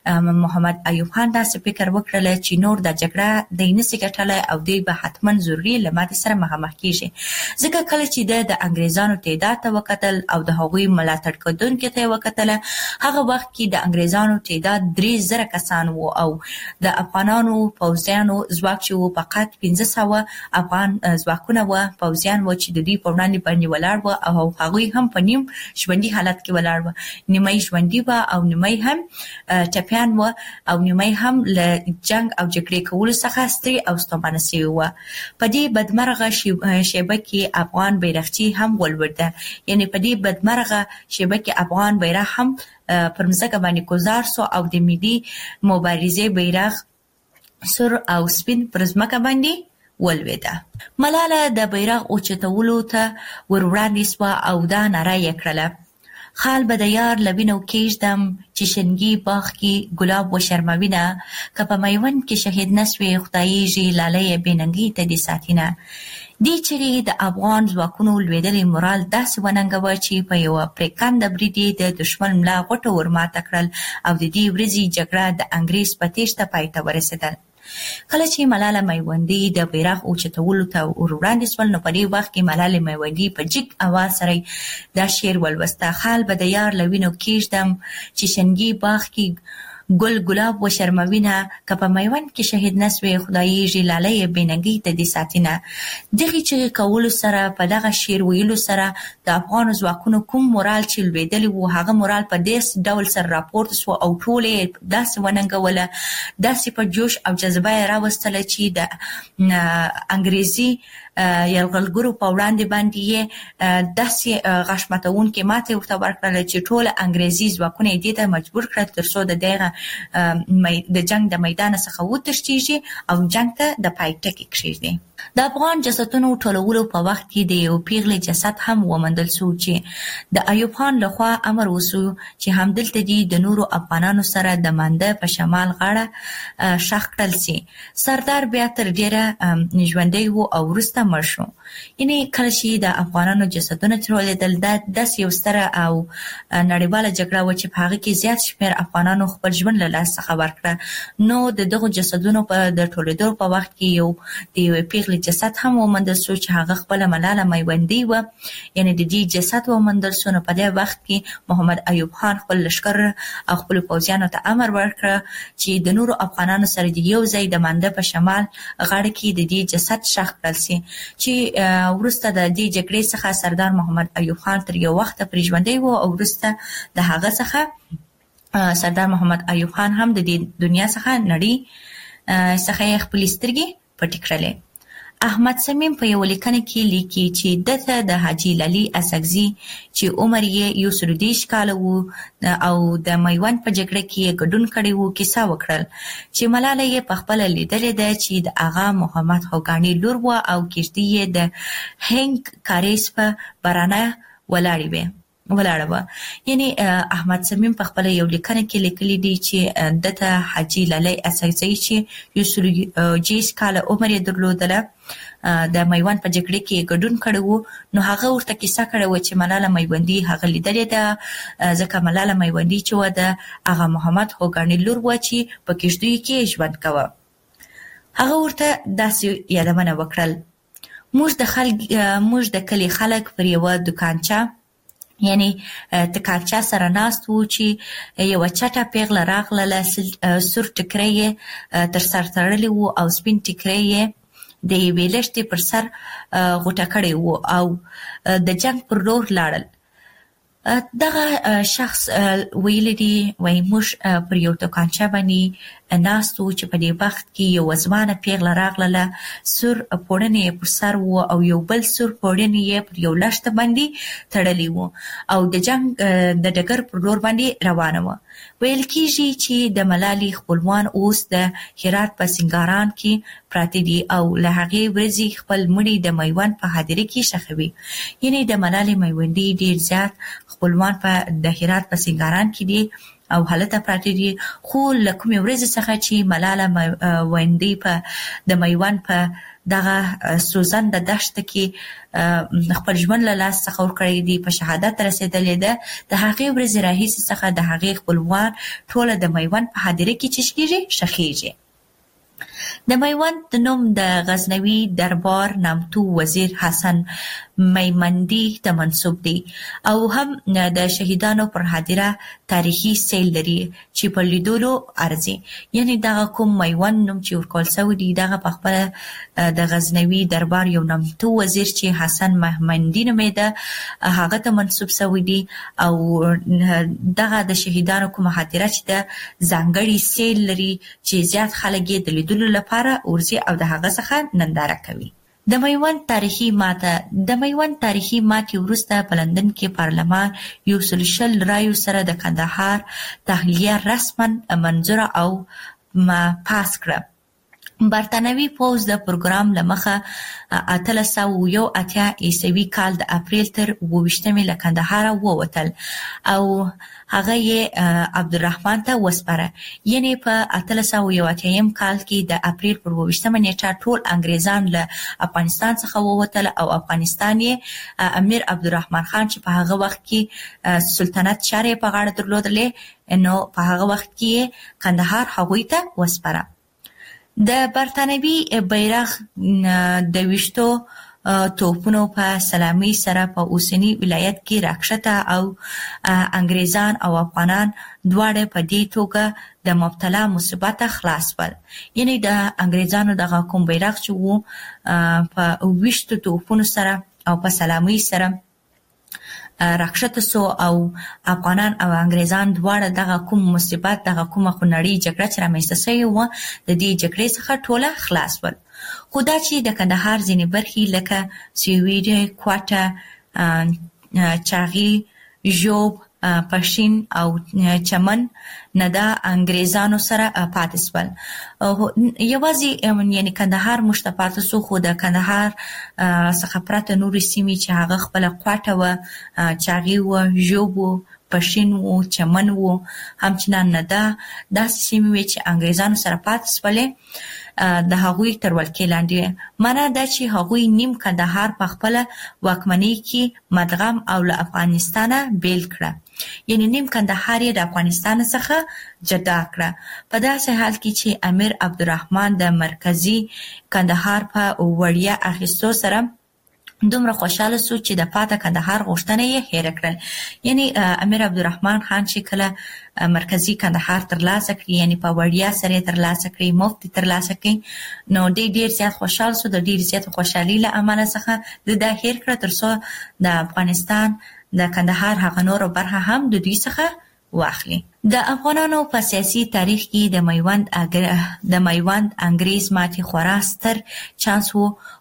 محمد ایوب خان داسې فکر وکړل چې نور د جګړه د نسي ګټلای او دوی به حتما ضروري له ماتې سره مخامخ کیږي. ځکه کله چې د انګریزانو تعداد ته وکتل او د هغوی ملاتړ کوونکو ته وکتل، هغه وخت کې د انګریزانو تعداد 3000 کسان وو او د افغانانو پوځیانو ځواک چې وو فقط 500 افغان ځواکونه وو، پوځیان وو چې د دې په وړاندې باندې ولاړ وو او هغوی هم په نیم ژوندي حالت کې ولاړ وو. نیمه ژوندي وو او نیمه هم ټپیان وو او نیمه هم له جنگ او جګړې کولو څخه ستړي او ستومانه شوي وو. په دې بدمرغه شیبه کې افغان بیرغچی هم ولوېده. یعنی په دې بدمرغه شیبه کې افغان بیرغ هم پر مځکه باندې گذار سو او د ملي مبارزې بیرغ سور او سپین پر مځکه باندې ولوېده. ملاله د بیرغ اوچتولو ته ور وړاندې سوه او دا ناره یې کړله: خال به د یار لبینو کېږدم چې شنګي باغ کې ګلاب وشرموینه، که په میوند کې شهید نسوې خدایږي لاله یې بېننګۍ ته دې ساتینه. دې چغې د افغان ځواکونو لوېدلې مورال داسې وننګوه چې په یوه پرېکنده برید یې د دښمن ملا غوټه ورماته کړل او د دې ورځې جګړه د انګریز په تېښته پای ته ورسېدل. کله چې ملاله میوندي د بیرغ اوچتولو ته ور وړاندې سول، نو په دې وخت کې ملاله میوندي په جګ اواز سره دا شعر ولوسته: خال به د یار له وینو کېږدم چې شنګي باغ کې ګل ګلاب وشرموینه، که په میوند کې شهید نسوې خدایږي لاله یې بېننګۍ ته دې ساتینه. دغې چغې کولو سره، په دغه شعر ویلو سره د افغانو ځواکونو کوم مورال چې لوېدلی و، هغه مورال په داسې ډول سره راپورته سو او ټول یې داسې وننګوله، داسې په جوش او جذبه یې راوستله چې د انګریزي یرغلګرو په وړاندې باندې یې داسې غاښ ماتونکې ماتې ورته ورکړله چې ټول انګریزي ځواکونه یې دې ته مجبور کړل تر څو د دغه د جنگ د میدان څخه وتښتېږي او جنگ ته د پای ټکی کېږدي. د افغان جسدونو ټولولو په وخت کې د یو پیغلې جسد هم وموندل شو چې د ایوب خان لخوا امر وشو چې همدلته دې د نورو افغانانو سره د مانده په شمال غاړه ښخ کړل شي. سردار بیا تر ډېره ژوندی و او وروسته مړ شو. یعنې کله چې د افغانانو جسدونه ټولېدل، دا داسې یو ستره او نړیواله جګړه وه چې په هغه کې زیات شمېر افغانانو خپل ژوند له لاس څخه ورکړه. نو د دغو جسدونو په د ټولېدو په وخت کې یو د یوې پیغلې جسد هم وموندل شو چې هغه خپله ملاله میوندي وه. یعنې د دې جسد وموندل شو. نو په دې وخت کې محمد ایوب خان خپل لښکر او خپلو پوځیانو ته امر ورکړه چې د نورو افغانانو سره د یو ځای د مانده په شمال غاړه کې د دې جسد ښخ کړل شي چې وروسته د دې جګړې څخه سردار محمد ایوب خان تر یو وخته پرې ژوندی و او وروسته د هغه څخه سردار محمد ایوب خان هم د دې دنیا څخه نړۍ څخه یې خپلې سترګې پټې کړلې. احمد صمیم په یو لیکنه کې لیکي چې دته د حاجي لالی اسکزي چې عمر یې 130 کال وو او د میوند په جګړه کې ګډون کړی وو کیسه وکړل چې ملاله یې په خپل لیدلې ده چې د آغا محمد خوګانی لور و او کشتي یې د هنګ کاریس په برانه ولاړه و. یعنی احمد صمیم په خپل یو لیکنه کې لیکلی دی چې دته حاجي لالی اسکزي چې 130 کال عمر یې درلودله د میوند په جګړه کې ګډون کړی وو نو هغه ورته کیسه کړې و چې ملاله میوندي هغه لیدلې ده ځکه ملاله میوندي چې و د آغا محمد خوګانی لور و چې په کشتۍ کې ژوند کاوه. هغه ورته داسې یادونه وکړل موږ د کلی خلک پر یو دکانچه یعنی تکانچه سره ناست وو چې یو چټه پیغله راغله سور ټکری تر سر تړلی وو او سپین ټکری د یوې لښتې پر سر غوټه کړی وو او د جنگ پر لور لاړل. دغه شخص ویلی دی وای موږ پر یو دکانچه باندې ناست وو چې په دې وخت کې یو ځوانه پیغله راغله سور پوړنې یې پر سر وو او یو بل سور پوړنې یې پر یو لښته باندې تړلی وو او د جنگ د ډګر پر لور باندې روانه وه. ویل کېږي چې د ملالۍ خپلوان اوس د هرات په سنګاران کې پراته دي او له هغې ورځې خپل مړي د میوند په هدیره کې ښخوي. یعنې د ملالۍ میوندي ډېر زیات خپلوان په د هرات په سنګاران کې دي او هلته پراته دي خو له کومې ورځې څخه چې ملاله میوندي په د میوند په دغه سوزنده دښته کې خپل ژوند له لاس څخه ورکړی دی په شهادت رسېدلې ده د هغې ورځې راهیسې څخه د هغې خپلوان ټوله د میوند په هدیره کې چې کېږي ښخېږي. د میوند د نوم د غزنوي دربار نامتو وزیر حسن میمندي ته منسوب دی او هم د شهیدانو پر هدیره تاریخي سیل لري چې په لیدلو ارزي. یعنی دغه کوم میوند نوم چې ورکول سوی دی دغه په خپله د غزنوي دربار یو نامتو وزیر چې حسن میمندي نومېده هغه ته منسوب سوی دی او دغه د شهیدانو کومه هدیره چې د ځانګړي سیل لري چې زیات خلک یې د لیدلو لپاره ورځي او د هغه څخه ننداره کوي. د میوند تاریخي ماتې وروسته په لندن کې پارلمان 120 رایو سره د کندهار تحلیه رسما منظوره او پاس کړه. برتانوي پوځ د پروګرام له مخه 1881 عیسوي کال د اپریل تر 28 له کندهار ووتل او هغه یې عبدالرحمن ته وسپاره. یعنی په 1881 کال کې د اپریل پر 28 نیټه ټول انګریزان له افغانستان څخه ووتل او افغانستان یې امیر عبدالرحمن خان چې په هغه وخت کې سلطنت چارې په غاړه درلودلې نو په هغه وخت کې کندهار هغوی ته وسپاره. د برتانوي بیرغ د 20 توپونو په سلامي سره په اوسنی ولایت کې راکښته او انګریزان او افغانان دواړه په دې توګه د مبتلا مصیبت خلاص ول. یعنی د انګریزانو دغه کوم بیرغ چې وو په 20 توپونو سره او په سلامي سره راکښته سو او افغانان او انګریزان دواړه دغه کوم مصیبت دغه کومه خونړۍ جګړه چې رامنځته سوې وه د دې جګړې څخه ټوله خلاص ول. خو دا چې د کندهار ځینې برخې لکه سویډي، کوټه، چاغي، ژوب، پښین او چمن نه د انګریزانو سره پاتې سول. یوازې یعنی کندهار موږ ته پاتې سو خو د کندهار څخه پرته نورې سیمې چې هغه خپله کوټه وه، چاغي وه، ژوب و، پښین و، چمن و، همچنان نه داسې سیمې وې چې انګریزانو سره پاتې سولې د هغوی تر ولکې لاندې. معنا دا چې هغوی نیم کندهار په خپله واکمنۍ کې مدغم او له افغانستانه بیل کړه. یعنی نیم کندهار یې د افغانستان څخه جدا کړه. په داسې حال کې چې امیر عبدالرحمن د مرکزي کندهار په وړیا اخیستو سره دومره خوشاله سو چې د پاته کندهار غوښتنه یې هېره کړل. یعنی امیر عبدالرحمن خان چې کله مرکزي کندهار ترلاسه کړي یعنی په وړیا سره ترلاسه کړي مفت ترلاسه کړي نو ډېر زیات خوشاله سو. د ډېر زیات خوشحالي له امله څخه د هېر کړه تر څو د افغانستان د کندهار هغه نور برخه هم د دوی څخه واخلي. د افغانانو په سیاسي تاریخ کې د میوند انګریز ماتې خورا ستر چانس وو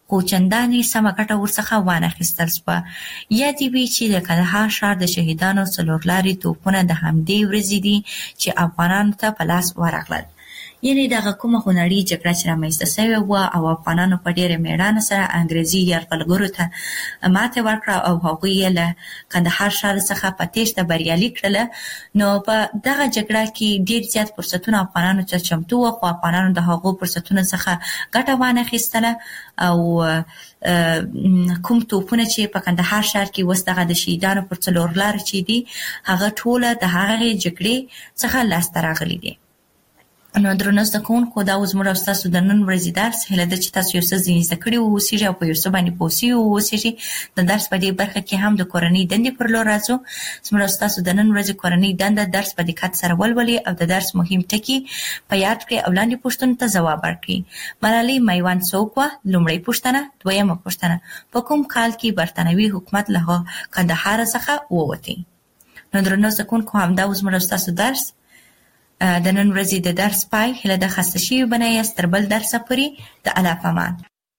خو چندانې سمه ګټه ورڅخه وانخیستل شوه. یادې وي چې د کندهار ښار د شهیدانو څلورلارې توپونه د همدې ورځې دي چې افغانانو ته په لاس ورغلل. یعنې دغه کومه خونړۍ جګړه چې رامنځته شوې وه او افغانانو په ډېره مېړانه سره انګریزي یرغلګرو ته ماتې ورکړه او هغوی یې له کندهار ښار څخه په تېښته بریالي کړله. نو په دغه جګړه کې ډېر زیات فرصتونه افغانانو ته چمتو وه، خو افغانانو د هغو فرصتونو څخه ګټه وانخیستله او کوم توپونه چې په کندهار ښار کې اوس دغه د شهیدانو پر څلور لارې چې دي هغه ټوله د هغې جګړې څخه لاسته راغلي دي. نو درنو زده کوونکو، دا زموږ او ستاسو د نن ورځې درس. هیله ده چې تاسو یو څه ځینې زده کړي واوسیږئ او په یو څه باندې پوه سوي واوسیږئ. د درس په دې برخه کې هم د کورنۍ دندې پر لور راځو. زموږ او ستاسو د نن ورځې کورنۍ دنده درس په دقت سره ولولئ او د درس مهم ټکي په یاد کړئ او لاندې پوښتنو ته ځواب ورکړئ. ملالۍ میوند څوک وه؟ لومړۍ پوښتنه. دویمه پوښتنه، په کوم کال کې برتانوي حکومت له کندهار څخه ووتی؟ نو درنو زده کوونکو، همدا زموږ او ستاسو درس د نن ورځې د درس پای. هیله ده خسته شوي به نه یاست. تر بل درسه پورې د الله په امان.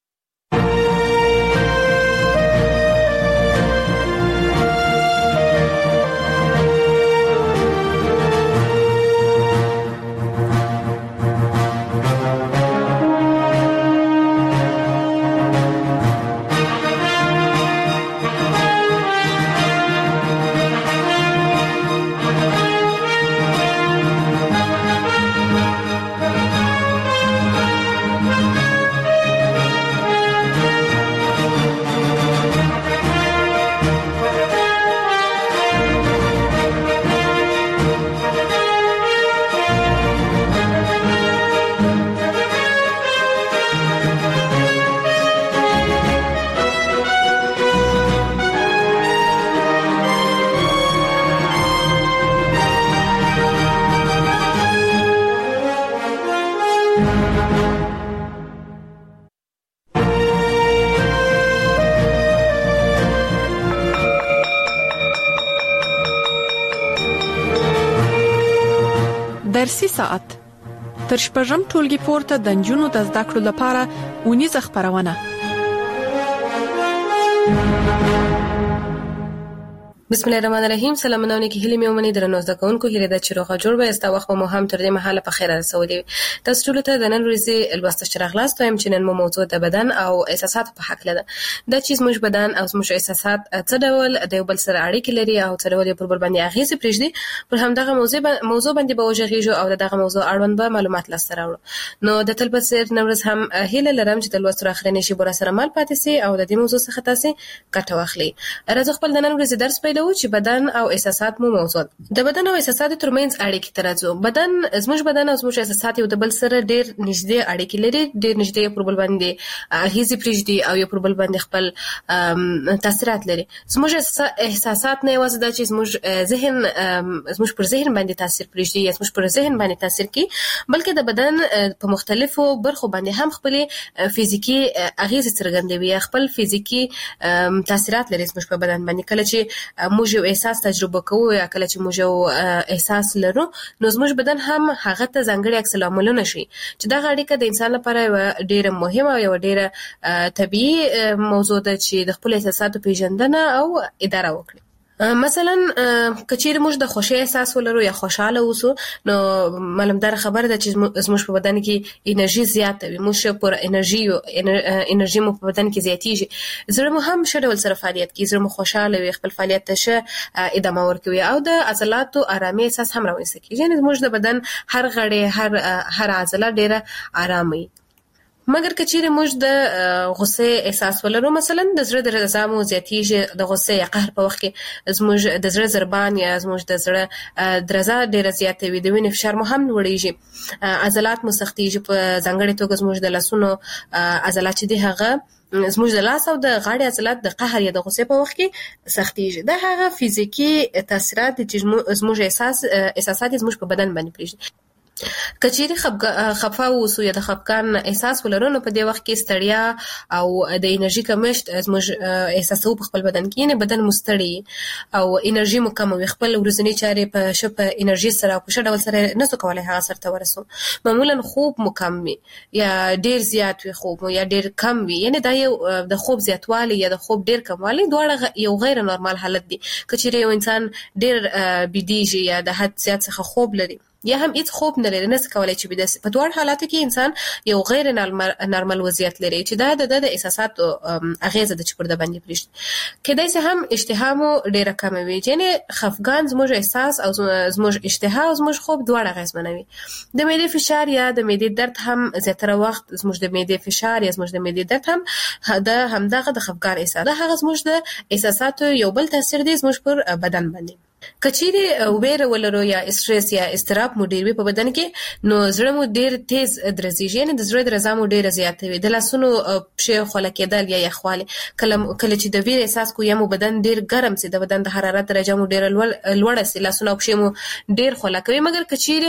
درسي ساعت تر شپږم ټولګي پورته د نجونو د زده کړو لپاره اونیزه خپرونه. بسم الله الرحمن الرحیم. سلامونه کې هلي مې ومني درنو زده کوونکو، هیله ده چې روغه جوړ به استا وخت مو هم تر دې مهاله په خیر رسولي. تاسو ټول ته د نن ورځې لوست شرغلاست وایم چې نن مو موضوع د بدن او احساسات په حق لده. دا چې زموږ بدن او زموږ احساسات څه ډول د یو بل سره اړیکې لري او څه ډول پر بل باندې اغیزه پرېږدي، پر همدغه موضوع باندې به وژغېږو او دغه موضوع اړوند به معلومات لاسته راوړو. نو د تل په څیر نن ورځ هم هیله لرم چې د لوست تر اخرنۍ شي بور سره مال پاتې سي او د دې موضوع څخه تاسو ګټه واخلئ. راځو خپل د نن ورځې درس پیلوو چې بدن او احساسات مو موضوع. د بدن او احساسات ترمنځ اړیکې ترازو. زموږ بدن او زموږ احساسات یو د بل سره ډېر نږدې اړیکې لري، ډېر نږدې پر بل باندې اغیزې پرېږدي او یو پر بل باندې خپل تاثیرات لري. زموږ احساسات نه یوازې دا چې زموږ پر ذهن باندې تاثیر پرېږدي یا زموږ پر ذهن باندې تاثیر کوي، بلکې د بدن په مختلفو برخو باندې هم خپل فزیکی اغیزې څرګندوي، خپل فزیکی تاثیرات لري زموږ په بدن باندې. کله چې موږ یو احساس تجربه کوو یا کله چې موږ یو احساس لرو، نو زموږ بدن هم هغه ته ځانګړي عکس العملونه شي چې دا اړیکه د انسان لپاره ډیره مهمه او ډیره طبيعي موضوع ده چې د خپل احساساتو پیژندنه او اداره وکړي. مثلا کچېر موږ د خوشي احساس ولرو یا خوشاله اوسو، نو معلومدار خبره ده چې زموږ په بدن کې انرژي زیاته وي، موږ پر انرژي مو په بدن کې زیاتیږي، زړه مو هم ښه ډول سره فعالیت کوي، زړه مو خوشاله وي، خپل فعالیت ته ښه ادامه ورکوي او د عضلاتو آرامي احساس هم راوځي. یعنی زموږ د بدن هر غړی هر عضله ډیره آرامه. مګر کچېره موږ د غصه احساس ولرو، مثلا د زړه درزا مو زیاتیږي، د غصه یا قهر په وخت کې زموږ د زړه ضربان یا زموږ د زړه درزا ډیره زیاته وي، د وینې فشار مو هم لوړیږي، عضلات مو سختیږي، په ځانګړي توګه زموږ د لاسونو عضلات چې دي هغه زموږ د لاس او د غاړې عضلات د قهر یا د غصې په وخت کې سختیږي. دا هغه فزیکی تاثیرات چې زموږ احساسات زموږ په بدن باندې پرېږدي. کچېری خفه اوسو یا د خفقان احساس ولرو نو په دې وخت کې ستړیا او د انرژي کمښت زموږ احساسو په خپل بدن کې، نه بدن مستړی او انرژي مو کم وي، خپل ورځنی چارې په شپه انرژي سره په ډول سره نسو کولای هغه سره ورسو. معمولا خوب مو کم وي یا ډیر زیات وي خوب مو یا ډیر کم وي، یعنی دا یو د خوب زیاتوالی یا د خوب ډیر کموالی دواړه یو غیر نورمال حالت دی. کچېری یو انسان ډیر بيدیږي یا د حد زیات څخه خوب لري یا هم هیڅ خوب نه لري، نس کولای چې بده په دوه حالاتو کې انسان یو غیر نارمل وضعیت لري چې دا د احساسات اغیزه د چپړه باندې پریشت. کله چې هم اشتها مو ډیره کم وي، یعنی خفقان زموږ احساس او زموږ اشتها او زموږ خوب دواړه غیزمنوي. د معدې فشار یا د معدې درد هم زیاتره وخت زموږ د معدې فشار یا زموږ د معدې درد هم د همدغه د خفقان احساس ده، هغه زموږ د احساساتو یو بل تاثیر دی زموږ پر بدن باندې. کچېری ویره ولرو یا استرس یا استراب مو ډیر وي په بدن کې نو زړه مو ډیر تیز درزيږي، یعنی د زړه درزا مو ډیر زیات وي، د لاسونو پښې خوله کېدل یا یخوالی، کله چې د ویره احساس کو یا مو بدن ډیر ګرم سي، د بدن د حرارت درجه مو ډیر لوړه سي، لاسونو پښې مو ډیر خوله کوي. مګر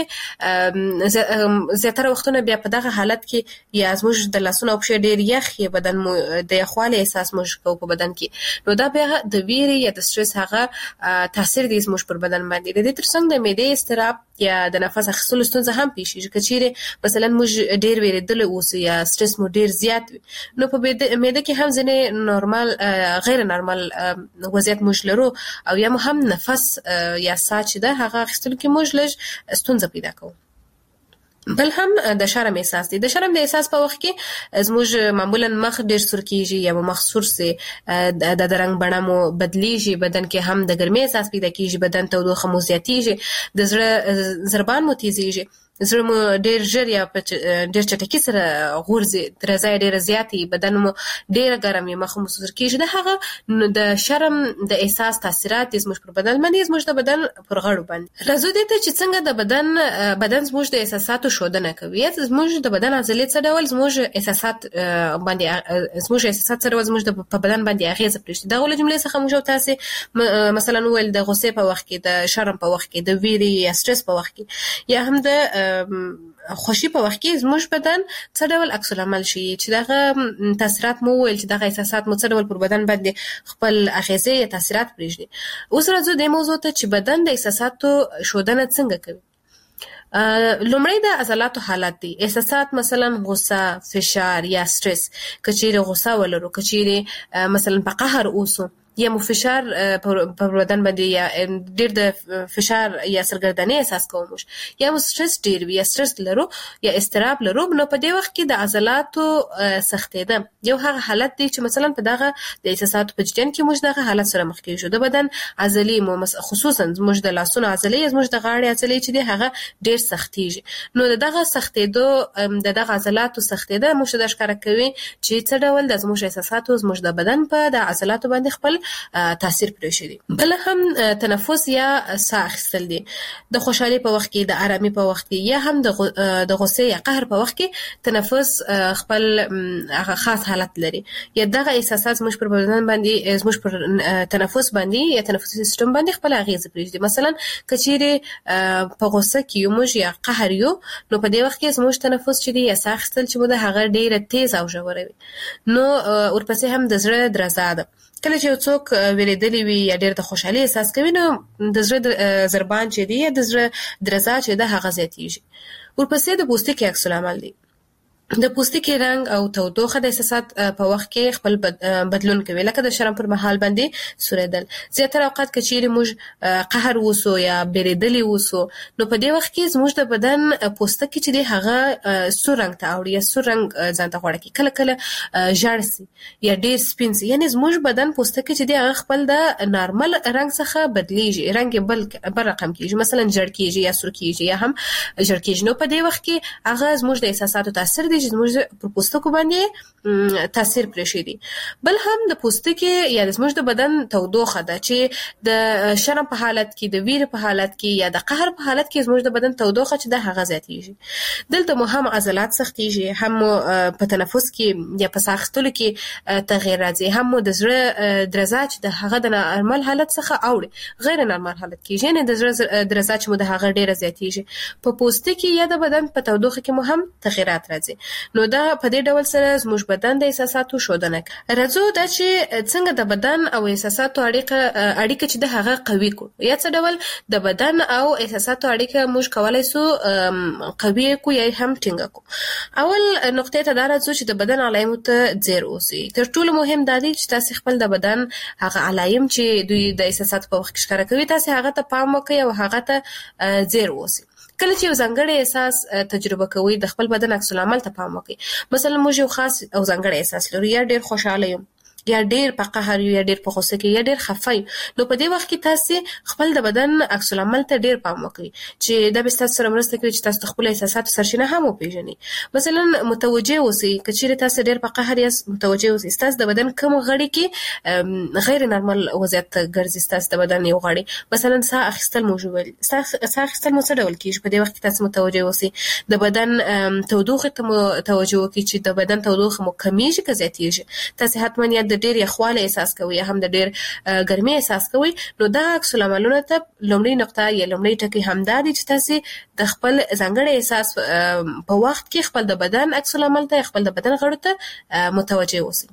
کچېری زیاتره وختونه بیا په دغه حالت کې یا زموږ د لاسونو پښې ډیر یخ یا بدن مو د یخوالی احساس مو کو په بدن کې، نو دا بیا د ویره یا د استرس هغه تاثیر دی زموږ پر بدن باندې. د دې ترڅنګ د معدې استراب یا د نفس اخیستلو ستونزه هم پیښیږي. کچېری مثلا موږ ډیر ویریدل اوسو یا استرس مو ډیر زیات وي نو په معده کې هم ځینې نورمال غیر نورمال وضعیت موږ لرو او یا هم نفس یا ساه چې ده هغه اخیستلو کې موږ لږ ستونزه پیدا کوو. بل هم د شرم احساس دی. د شرم د احساس په وخت کې زموږ معمولا مخ ډیر سور کیږي یا مخ سور سي، د رنگ بڼه مو بدلیږي، بدن کې هم د ګرمۍ احساس پیدا کیږي، بدن تودوخه مو زیاتیږي، د زړه ضربان مو تیزیږي، زړه مو ډیر ژر یا ډیر چټکی سره غورځي، درزا ډیر زیاتی، بدن مو ډیر ګرم وي، مخ مو سور کیږي. د هغه د شرم د احساس تاثیرات زموږ پر بدن باندې زموږ د بدن پر غړو باندې راځو دي ته چې څنګه د بدن زموږ د احساساتو شودنه کوي. زموږ د بدن عضلې څه ډول زموږ احساسات باندې زموږ احساسات سره زموږ په بدن باندې اغیزه پرېږدي. دا ول جملې څخه موږ تاسو مثلا ویل د غصې په وخت کې، د شرم په وخت کې، د ویرې یا سټرس په وخت کې یا هم د خوشي په وخت کې زموږ بدن څه ډول عکس العمل شي چې دغه تاثیرات مو ویل چې دغه احساسات مو څه ډول پر بدن باندې خپل اغیزه یا تاثیرات پرېږدي. اوس راځو د موضوع ته چې بدن د احساساتو شودنه څنګه کوي. لومړی د عضلاتو حالت دی. احساسات مثلا غصه، فشار یا سټرس. کچېری غصه ولرو، کچېری مثلا په قهر اوسو یا مو فشار په بدن باندې یا ډیر د فشار یا سرګردنۍ احساس کوو یا مو سټرس ډیر وي یا سټرس لرو یا استراب لرو، نو په دې وخت کې د عضلاتو سختېده یو هغه حالت دی چې مثلا په دغه د احساساتو په جریان کې موږ دغه حالت سره مخ کېږو. د بدن عضلې مو خصوصا موږ د لاسونو عضلې موږ د غاړې عضلې چې دی هغه ډیر سختېږي، نو دغه سختېدو دغه عضلاتو سختېده موږ د ښکار کوي چې څه ډول د زموږ احساساتو زموږ د بدن په د عضلاتو باندې خپل تاثیر پرېږدي. بل هم تنفس یا ساه اخیستل دي. د خوشحالي په وخت کې، د آرامي په وخت کې یا هم د غصې یا قهر په وخت کې تنفس خپل خاص حالت لري. یا دغه احساسات زموږ پر بدن باندې زموږ پر تنفس باندې یا تنفسي سیستم باندې خپل اغیزه پرېږدي. مثلا کچېری په غصه کې یو موږ یا قهر یو، نو په دې وخت کې زموږ تنفس چې دی یا ساه اخیستل چې مو د هغه ډیره تیز او ژوره وي. نو ورپسې هم د زړه درزا ده. کله چې څوک ویریدلی وي یا ډېر د خوشحالي احساس کوي نو د زړه ضربان چې دی یا د زړه درزا چې ده هغه زیاتیږي. ورپسې د پوستکي عکس العمل دی. د پوستکي رنگ او تودوخه د احساسات په وخت کې خپل بدلون کوي، لکه د شرم پر مهال باندې سوریدل. زیاتره اوقات کچېری موږ قهر وسو یا بیریدلی وسو نو په دې وخت کې زموږ د بدن پوستکي چې دی هغه سور رنگ ته اوړي یا سور رنگ ځان ته غوړي، کله کله ژړ سي یا ډېر سپین سي، یعنی زموږ بدن پوستکي چې دی هغه خپل د نارمل رنگ څخه بدلیږي، رنگ بل رقم کیږي، مثلا ژړ کیږي یا سور کیږي یا هم ژړ کیږي. نو په دې وخت کې هغه زموږ د احساساتو تاثیر دی چې زموږ پر پوستکو باندې تاثیر پرېښی دی. بل هم د پوستکي یا زموږ د بدن تودوخه ده چې د شرم په حالت کې، د ویر په حالت کې یا د قهر په حالت کې زموږ د بدن تودوخه چې د هغه زیاتېږي. دلته مو هم عضلات سختېږي، هم په تنفس کې یا په ساه اخیستلو کې تغیر راځي، هم مو د زړه درزا چې د هغه د نارمل حالت څخه اوړي غیر نارمل حالت کېږي، یعنې د زړه درزا چې مو د هغه ډېره زیاتېږي. په پوستکي یا د بدن په تودوخه کې مو هم تغیرات راځي. نو دا په دې ډول سره زموږ بدن د احساساتو ښودنه کوي. راځو دا چې څنګه د بدن او احساساتو اړیکه چې د هغه قوي کو، یا څه ډول د بدن او احساساتو اړیکه موږ کولای سو قوي کو یا هم ټینګه کو. اول نقطه ته دا راځو چې د بدن علایمو ته ځیر اوسئ. تر ټولو مهم دا دی چې تاسو خپل د بدن هغه علایم چې دوی د احساساتو په وخت کې ښکاره کوي تاسو هغه ته پام وکړئ او هغه ته ځیر اوسئ. کله چې یو ځانګړی احساس تجربه کوئ د خپل بدن عکس العمل ته پام وکړئ. مثلا موږ یو خاص او ځانګړی احساس لرو، یا ډېر خوشاله یم، یا ډېر په قهر یا ډېر په غوسه کې یا ډېر خفه یم. نو په دې وخت کې تاسو خپل د بدن عکس العمل ته ډېر پام وکړئ چې دا به تاسو سره مرسته کوي چې تاسو خپل احساساتو سرچینه هم وپېژنئ. مثلا متوجه اوسئ، که چیرې تاسو ډېر په قهر یاست متوجه اوسئ تاسو د بدن کوم غړي کې غیر نارمل وضعیت ګرځي. تاسو د بدن یو غړي مثلا ساه اخیستل موږ ویل، ساه اخیستل مو څه ډول کېږي، په دې وخت کې تاسو متوجه اوسئ. د بدن تودوخه ته متوجه وکړئ چې د بدن تودوخه مو کمیږي که زیاتېږي. تاسو حتما یا د ډېر یخوالی احساس کوي یا هم د ډېر ګرمۍ احساس کوي. نو دا عکس العملونه ته لومړی نقطه یا لومړی ټکی همدا دی چې تاسو د خپل ځانګړي احساس په وخت کې خپل د بدن عکس العمل ته خپل د بدن غړو ته متوجه اوسئ.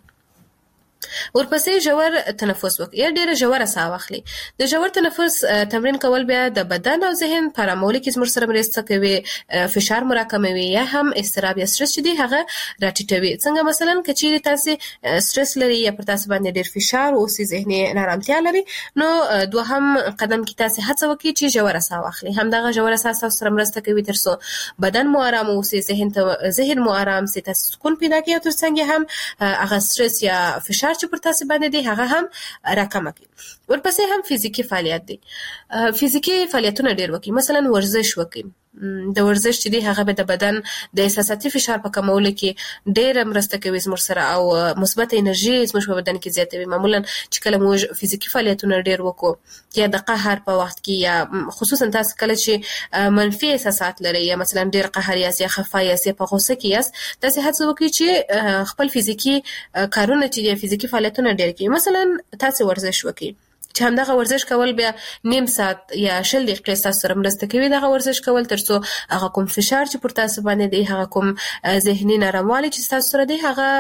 ورپسې ژور تنفس وکړئ یا ډېره ژوره ساه واخلئ. د ژور تنفس تمرین کول بیا د بدن او ذهن په ارامولو کې زموږ سره مرسته کوي، فشار مو راکموي یا هم اضطراب یا سټرس چې دی هغه راټیټوي. څنګه مثلا که چیرې تاسو سټرس لري یا پر تاسو باندې ډېر فشار اوسي، ذهني نارامتیا لري، نو دوهم قدم کې تاسو هڅه وکړئ چې ژوره ساه واخلئ. همدغه ژوره ساه تاسو سره مرسته کوي ترڅو بدن مو ارام اوسي، ذهن مو ارام سي، تاسو سکون پیدا کړئ او ترڅنګ هم هغه سټرس یا فشار چې پر تاسو باندې دی هغه هم راکمه کړي. ورپسې هم فزیکی فعالیت دی. فزیکی فعالیتونه ډېر وکړئ، مثلا ورزش وکړئ. د ورزش چې دی هغه به د بدن د احساساتي فشار په کمولو کې ډېره مرسته کوي زموږ سره او مثبت انرژي زموږ په بدن کې زیاتوي. معمولا چې کله موږ فزیکی فعالیتونه ډېر وکړو یا د قهر په وخت کې یا خصوصا تاسو کله چې منفي احساسات لرئ یا مثلا ډېر قهر یاست یا خفه یاست یا په غوسه کې یاست، تاسو هڅه وکړئ چې خپل فزیکی کارونه چې فزیکی فعالیتونه ډېر کړئ. مثلا تاسو ورزش وکړئ چې همدغه ورزش کول بیا نیم ساعت یا 20 دقیقې تاسو سره مرسته کوي دغه ورزش کول ترڅو هغه کوم فشار چې پر تاسو باندې دی، هغه کوم ذهني ناراموالی چې تاسو سره دی، هغه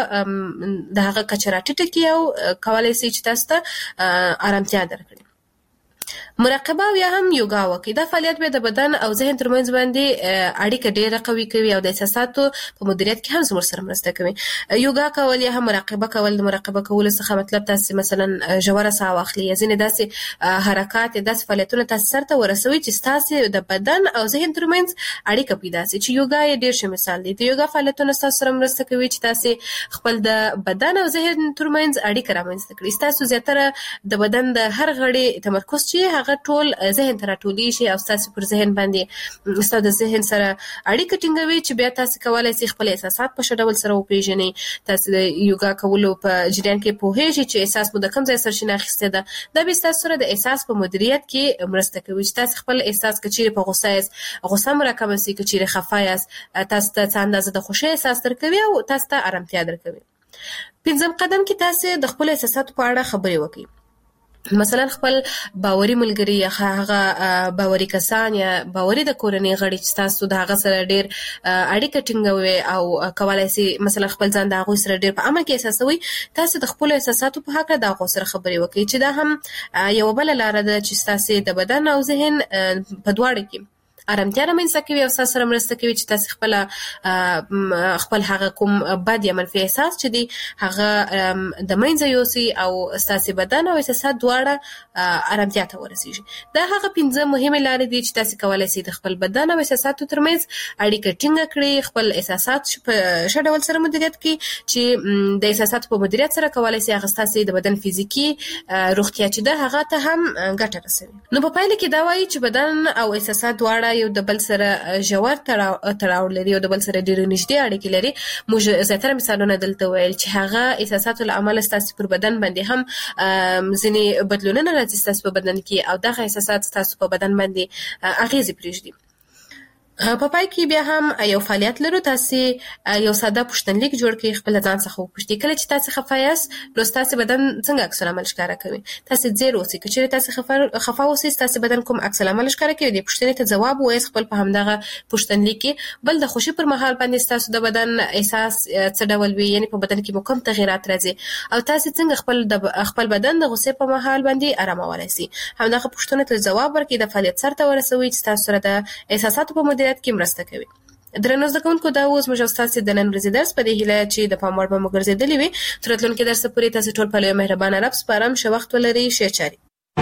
د هغه کچه راټیټه کړي او کولای شي چې تاسو ته آرامتیا درکړي. مراقبه یا هم یوګا وکړئ. دا فعالیت به د بدن او ذهن ترمنځ باندې اړیکه ډېره قوي کوي او د احساساتو په مدیریت کې هم زموږ سره مرسته کوي. یوګا کول یا هم مراقبه کول، د مراقبه کولو څخه مطلب تاسو مثلا ژوره ساه واخلئ یا ځینې داسې حرکات داسې فعالیتونه تاسو سره ورسوي چې تاسو د بدن او ذهن ترمنځ اړیکه پیدا شي. چې یوګا یې ډېر ښه مثال دی. د یوګا فعالیتونه تاسو سره مرسته کوي چې تاسو خپل د بدن او ذهن ترمنځ اړیکه رامنځته کړئ. تاسو زیاتره د بدن د هر غړي تمرکز چې هغه ټول ذهن ته راټولي شي او تاسو پر ذهن باندې تاسو د ذهن سره اړیکه ټینګوي چې بیا تاسو کولای شئ خپل احساسات په ډول سره وپیژنئ. تاسو د یوګا کولو په جریان کې پوهیږئ چې احساس مو د کوم ځای سرچینه اخیسته ده. دا به تاسو سره د احساس په مدیریت کې مرسته کوي چې تاسو خپل احساس کچېره په غوسه یاست، غوسه مو راکمه سي، کچېره خفه یاست، تاسو ته څه اندازه د خوښۍ احساس درکوي او تاسو ته آرامتیا درکوي. پنځم قدم کې تاسو د خپل احساساتو په اړه خبرې وکړئ. مثلا خپل باوري ملګری یا هغه باوري کسان یا باوري د کورنۍ غړي چې تاسو د هغه سره ډېر اړیکه ټینګوي او کولای شي مثلا خپل ځان د هغه سره ډېر په عمل کې احساسوي، تاسو د خپل احساساتو په حق د هغه سره خبرې وکړئ چې دا هم یو بل لار ده چې تاسو د بدن او ذهن په دواړو کې آرامتیا رامنځته کوي او تاسو سره مرسته کوي چې تاسو خپل هغه کوم بد یا منفي احساس چې دی هغه د منځه یوسي او تاسو بدن او احساسات دواړه آرامتیا ته ورسیږي. دا هغه 5 مهمه لارې دي چې تاسو کولای شئ د خپل بدن او احساساتو ترمنځ اړیکه ټینګه کړئ، خپل احساسات په ښه ډول سره مدیریت کړئ چې د احساساتو په مدیریت سره کولای شئ هغه تاسو د بدن فزیکی روغتیا چې ده هغه ته هم ګټه رسوي. نو په پایله کې دا وایي چې بدن او احساسات دواړه یو د بل سره ژور تړاو لري او د بل سره ډېر نږدې اړیکې لري. موږ زیاتره مثالونه دلته ویل چې هغه احساساتو له امله ستاسو پر بدن باندې هم ځینې بدلونونه راځي ستاسو په بدن کې او دغه احساسات ستاسو په بدن باندې اغیزې پرېږدي. په پای کې بیا هم یو فعالیت لرو. تاسو یو ساده پوښتنلیک جوړ کړئ، خپل ځان څخه وپوښتئ کله چې تاسو خفه یاست نو تاسو بدن څنګه عکس العمل ښکاره کوي. تاسو ځیر اوسئ که چېرې تاسو خفه اوسئ تاسو بدن کوم عکس العمل ښکاره کوي. د پوښتنې ته ځواب وایئ خپل په همدغه پوښتنلیک کې. بل د خوشي پر مهال باندې تاسو د بدن احساس څه ډول وي، یعنی په بدن کې مو کوم تغیرات راځي او تاسو څنګه خپل بدن د غوسې په مهال باندې آرامولای شئ. همدغه پوښتنې ته ځواب ورکړئ، د فعالیت سره ورسوي چې تاسو سره د احساساتو په مدیریت کې مرسته کوي. درنو زده کوونکو، دا اوس موږ تاسو د نن ورځې درس په دې هیله چې د پام وړ به مو ګرځېدلی وي. تر راتلونکي درس پورې تاسو ټول په لوی مهربانه رب سپارم. ښه وخت ولرئ. ښه چارې.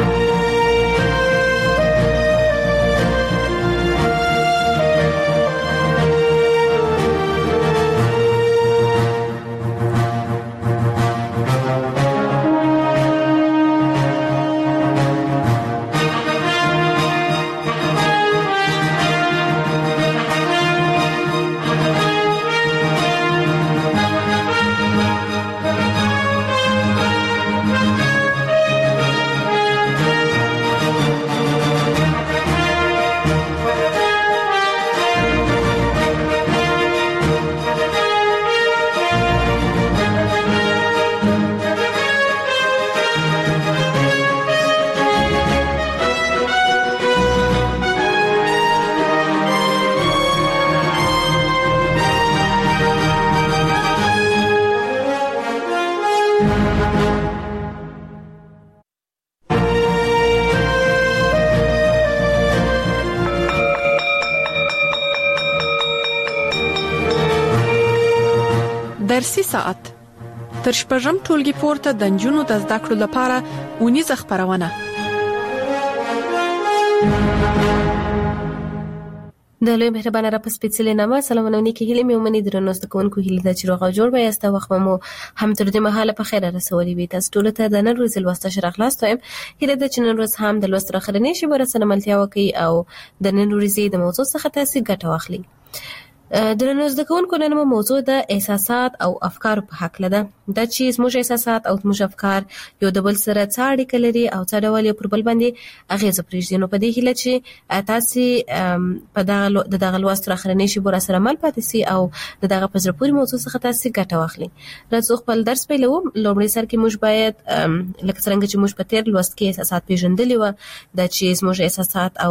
درسي ساعت تر شپږم ټولګي پورته د نجونو د زده کړو لپاره اونیزه خبرونه. د لوی مهربانه رب سپېڅلې نامه سلامونه نیکی هیلې مې ومني. درنو زده کوونکو هیله ده چې روغ او جوړ به یاست. وخت مو هم تر دې مهاله په خیر رسولي وي. تاسو ټول ته د نن ورځې لوسته شرح خلاص وایم. هیله ده چې نن ورځ هم د لوست راخرنې شي ورسره ملتیا وکړي او د نن ورځې د موضوع څخه تاسو ګټه واخلئ. درنو زده کوونکو، نن موضوع د احساسات او افکار په حق لده. دا چې زموږ احساسات او زموږ افکار یو د بل سره څه اړیکه لري او څه ډول یو پر بل باندې اغیزه پرېږدي. نو په دې هیله چې تاسو په دغه لوست راخرنې شي ورسره عمل پاتې سي او دغه په زړه پورې موضوع څخه تاسو ګټه واخلئ. راځو خپل درس پیلو. لومړی سر کې موږ باید لکه څنګه چې موږ په تیر لوست کې احساسات پیژندلي و، دا چې زموږ احساسات او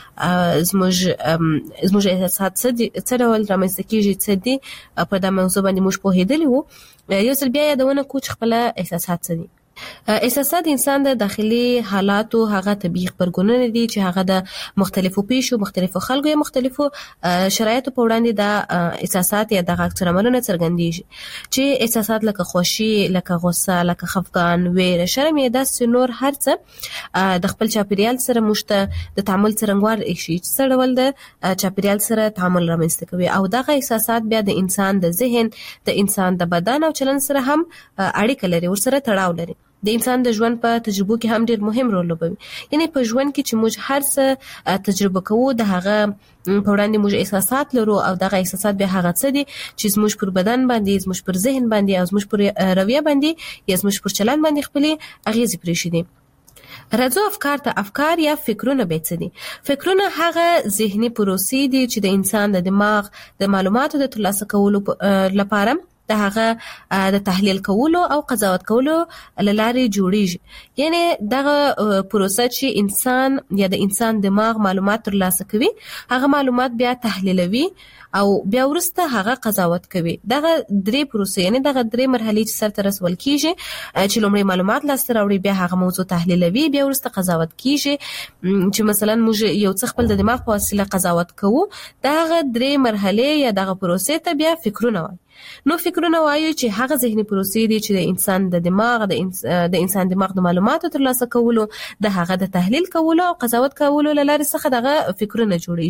زموږ احساسات څه ډول رامنځته کیږي څه دي، په دا موضوع باندې موږ پوهېدلي وو. یو ځل بیا یادونه کوو چې خپل احساسات څه دي. احساسات انسان د داخلي حالاتو هغه طبيعي خبرګونونه دي چې هغه د مختلفو پیښو، مختلفو خلکو یا مختلفو شرایطو په وړاندې د احساسات یا د عکس العملونو څرګندېږي. چې احساسات لکه خوښي، لکه غوسه، لکه خفګان، ویره، شرم یا داسې نور هر څه د خپل چاپیریال سره موږ ته د تعامل څرنګوار شي چې څه ډول د چاپیریال سره تعامل رامنځته کوي او دغه احساسات بیا د انسان د ذهن، د انسان د بدن او چلن سره هم اړیکه لري، ورسره تړاو لري. د انسان د ژوند په تجربو کې هم ډېر مهم رول لوبوي. یعنی په ژوند کې چې موږ هر څه تجربه کوو د هغه په وړاندې موږ احساسات لرو او دغه احساسات بیا هغه څه دي چې زموږ پر بدن باندې، زموږ پر ذهن باندې او زموږ پر رویه باندې یا زموږ پر چلن باندې خپلې اغیزې پرېږدي. راځو افکار ته. افکار یا فکرونه به څه دي؟ فکرونه هغه ذهني پروسې دي چې د انسان د دماغ د معلوماتو د ترلاسه کولو لپاره د هغه د تحلیل کولو او قضاوت کولو لارې جوړیږي. یعنی دغه پروسه چې انسان یا د انسان دماغ معلومات ترلاسه کوي، هغه معلومات بیا تحلیلوي او بیا ورسته هغه قضاوت کوي. دغه درې پروسې، یعنی دغه درې مرحلې چې سرته رسول کیږي، چې لومړی معلومات لاسته راوړي، بیا هغه موضوع تحلیلوي، بیا ورسته قضاوت کیږي. چې مثلا موږ یو څه خپل د دماغ په وسیله قضاوت کوو، دغه درې مرحلې یا دغه پروسې ته بیا فکرونه وایي. نو فکرونه وایي چې هغه ذهني پروسې دي چې د انسان د دماغ د انسان دماغ د معلوماتو ترلاسه کولو، د هغه د تحلیل کولو او قضاوت کولو لارې څخه دغه فکرونه جوړیږي.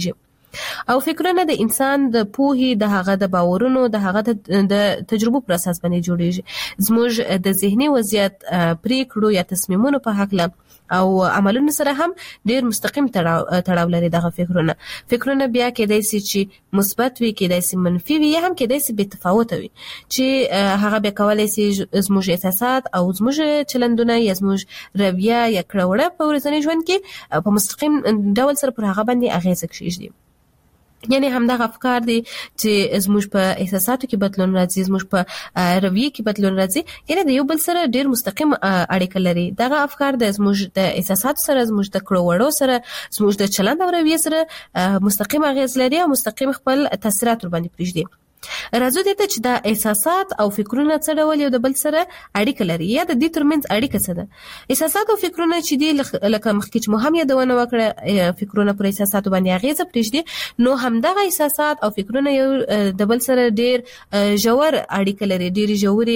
او فکرونه د انسان د پوهې، د هغه د باورونو، د هغه د تجربو پر اساس باندې جوړیږي. زموږ د ذهني وضعیت، پریکړو یا تصمیمونو په حق له او عملونو سره هم ډیر مستقیم تړاو لري. دغه فکرونه بیا کېدای شي چې مثبت وي، کېدای شي منفي وي، یا هم کېدای شي بې تفاوت وي، چې هغه بیا کولای شي زموږ احساسات او زموږ چلندونه یا زموږ رویه یا کړه په ورځني ژوند کې په مستقیم ډول سره پر هغه باندې اغیزه کیږي. یعنی همدغه افکار دي چې زموږ په احساساتو کې بدلون راځي، زموږ په رویه کې بدلون راځي، یعنی د یو بل سره ډیر مستقیم اړیکه لري. دغه افکار د زموږ د احساساتو سره، زموږ د کړو وړو سره، زموږ د چلند او رویه سره مستقیم اغیز لري او مستقیم خپل تاثیرات ور باندې پرېږدي. راځو دې ته چې دا احساسات او فکرونه څه ډول یو د بل سره اړیکه لري، یا د دې ترمنځ اړیکه څه ده. احساسات او فکرونه چې دي لکه مخکې چې مو هم یادونه وکړه، فکرونه پر احساساتو باندې اغیزه پرېږدي، نو همدغه احساسات او فکرونه یو د بل سره ډیر ژور اړیکه لري، ډیر ژوري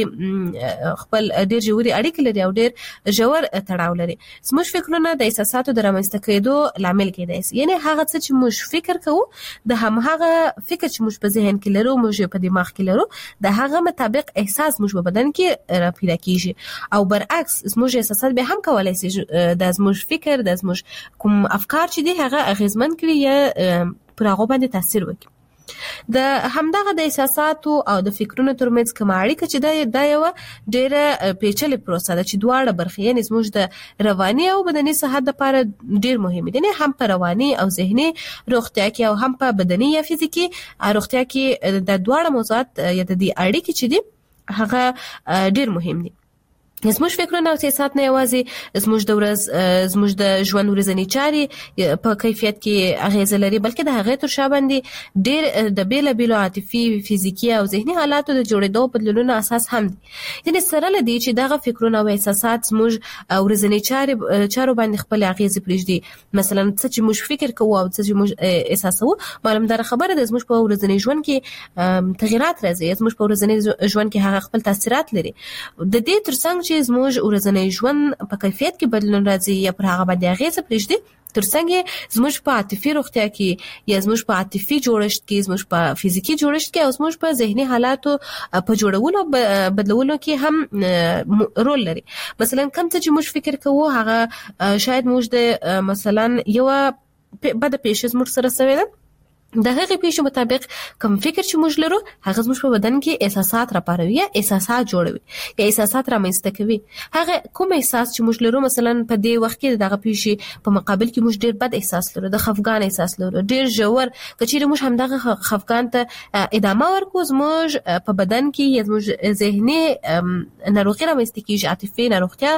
اړیکه لري او ډیر ژور تړاو لري. زموږ فکرونه د احساساتو د رامنځته کېدو لامل کېدای شي، یعنی هغه څه چې موږ فکر کوو د همغه فکر چې موږ په ذهن کې لرو، موږ په دماغ کې لرو، د هغه مطابق احساس موږ په بدن کې را پیدا کیږي. او برعکس زموږ احساسات به هم کولای شي د زموږ فکر، د زموږ کوم افکار چې دي هغه اغیزمن کړي یا پر هغه باندې تاثیر وکړي. د همدغه د احساساتو او د فکرونو ترمنځ کوم اړیکه چې دا یو ډیره پیچلې پروسه ده چې دواړه برخې، یعنی زموږ د رواني او بدني صحت لپاره ډیر مهمه دي، یعنی هم په رواني او ذهني روغتیا کې او هم په بدني یا فزیکي روغتیا کې د دواړه موضوعات یا د دې اړیکې چې دي هغه ډیر مهم دي. زموږ فکرونه او احساسات نه یوازې زموږ د ژوند ورځنی چارې په کیفیت کې اغیزه لري، بلکې د هغې تر شا باندې ډېر د بېلابېلو عاطفي، فزیکي او ذهني حالاتو د جوړېدو بدلونونو اساس هم دي. یعنې سره له دې چې دغه فکرونه او احساسات زموږ ورځنی چارو باندې خپل اغیزې پرېږدي، مثلا څه چې موږ فکر کوو او څه چې موږ احساسوو، معلومداره خبره ده زموږ په ورځني ژوند کې تغیرات راځي، زموږ په ورځني ژوند کې هغه خپل تاثیرات لري. د دې ترڅنګ چې زموږ ورځنی ژوند په کیفیت کې بدلون راځي یا پر هغه باندې اغیزه پرېږدي، ترڅنګ زموږ په عاطفي روغتیا کې یا زموږ په عاطفي جوړښت کې، زموږ په فزیکي جوړښت کې او زموږ په ذهني حالاتو په جوړولو بدلولو کې هم رول لري. مثلا کوم څه چې موږ فکر کوو هغه شاید موږ د مثلا یو بد پیښه زموږ سره شوې ده، د هغې پیښې مطابق کوم فکر چې موږ لرو هغه زموږ په بدن کې احساسات راپاروي یا احساسات جوړوي یا احساسات رامنځته کوي. هغه کوم احساس چې موږ لرو، مثلا په دې وخت کې دغه پیښې په مقابل کې موږ ډیر بد احساس لرو، د خفګان احساس لرو، ډیر ژور، که چیرې موږ همدغه خفګان ته ادامه ورکړو، زموږ په بدن کې یا زموږ ذهني ناروغي رامنځته کېږي، عاطفي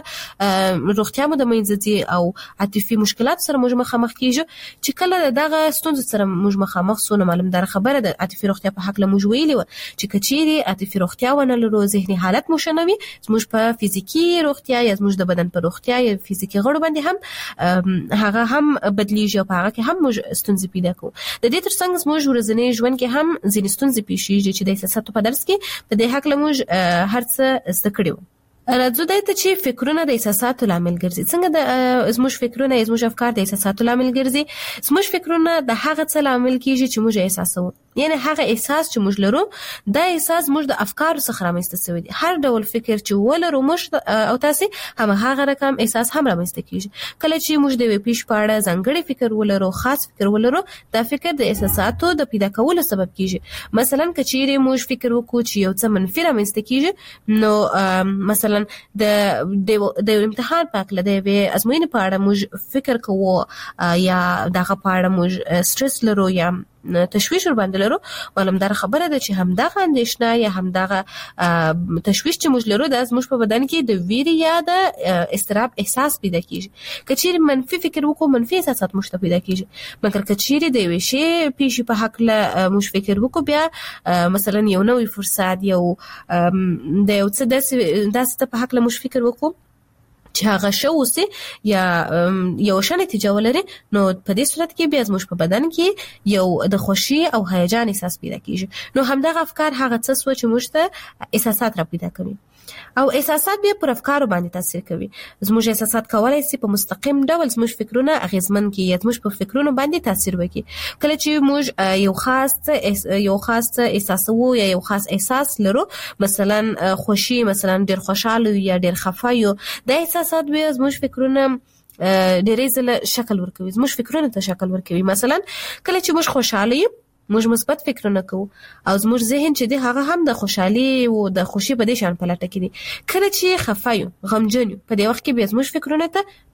روغتیا مو د منځه ځي او عاطفي مشکلات سره موږ مخامخ کېږو. چې کله دغه ستونزو سره موږ مخامخ سونه معلومدار خبره ده عاطفي روغتیا په حق له موږ ویلي و چې کچيري عاطفي روغتیا ونه لرو، ذهني حالت مو شنوي، زموږ په فزیکی روغتیا یا زموږ د بدن په روغتیا یا فزیکی غړو باندې هم هغه هم بدلیږي او په هغه کې هم موږ ستونزې پیدا کوو. د دې ترڅنګ زموږ ورځنی ژوند کې هم ځینې ستونزې پیښیږي چې د احساساتو په درس کې په دې حق له موږ هر څه زده کړو. راځو دای ته چې فکرونه د احساساتو لامل ګرځي. څنګه د زموږ فکرونه زموږ افکار د احساساتو لامل ګرځي؟ زموږ فکرونه د هغه څه لامل کیږي چې موږ احساسوو، یعنی هغه احساس چې موږ لرو دا احساس موږ د افکارو څخه رامنځته شوی دی. هر ډول فکر چې ولرو موږ او تاسو هم هغه رقم احساس هم رامنځته کیږي. کله چې موږ د پیښ په اړه ځانګړی فکر ولرو، خاص فکر ولرو، دا فکر د احساساتو د پیدا کولو سبب کیږي. مثلا کچېری موږ فکر وکړو چې یو څه منفي رامنځته کیږي، نو مثلا د امتحان په اړه د ازموینې په اړه موږ فکر کوو یا دغه په اړه موږ سټرس لرو یا تشویش ور باندې لرو، معلومدار خبره ده چې همدغه اندېښنه یا همدغه تشویش چې موږ لرو د زموږ په بدن کې د ویرې یا د استراب احساس پیدا کیږي. کچېری منفي فکر وکړو، منفي احساسات موږ ته پیدا کیږي. مګر کچېری د یو شی پیښې په حق له موږ فکر وکړو، بیا مثلا یو نوې فرصت یو د یو څه داسې په حق له موږ فکر وکړو چې هغه شو وسی یا یو شان نتیجه ولري، نو په دې صورت کې بیا زموږ په بدن کې یو د خوشي او هیجان احساس پیدا کیږي. نو همدغه افکار هغه څه چې موږ ته احساسات را پیدا کوي. او احساسات بیا پر افکارو باندې تاثیر کوي. زموږ احساسات کولای شي په مستقیم ډول زموږ فکرونه اغیزمن کړي یا زموږ په فکرونو باندې تاثیر وکړي. کله چې موږ یو خاص احساسو یا یو خاص احساس لرو، مثلا خوشي، مثلا ډیر خوشاله یا ډیر خفه یو، د احساسات بیا زموږ فکرونه ډیرې ځله شکل ورکوي، زموږ فکرونه ته شکل ورکوي. مثلا کله چې موږ خوشاله یو، موږ مثبت فکرونه کوو او زموږ ذهن چې دی هغه هم د خوشحالي او د خوشي په دې شان پلټه کې دي. کله چې خفه یو، غمجن یو، په دې وخت کې بیا زموږ فکرونه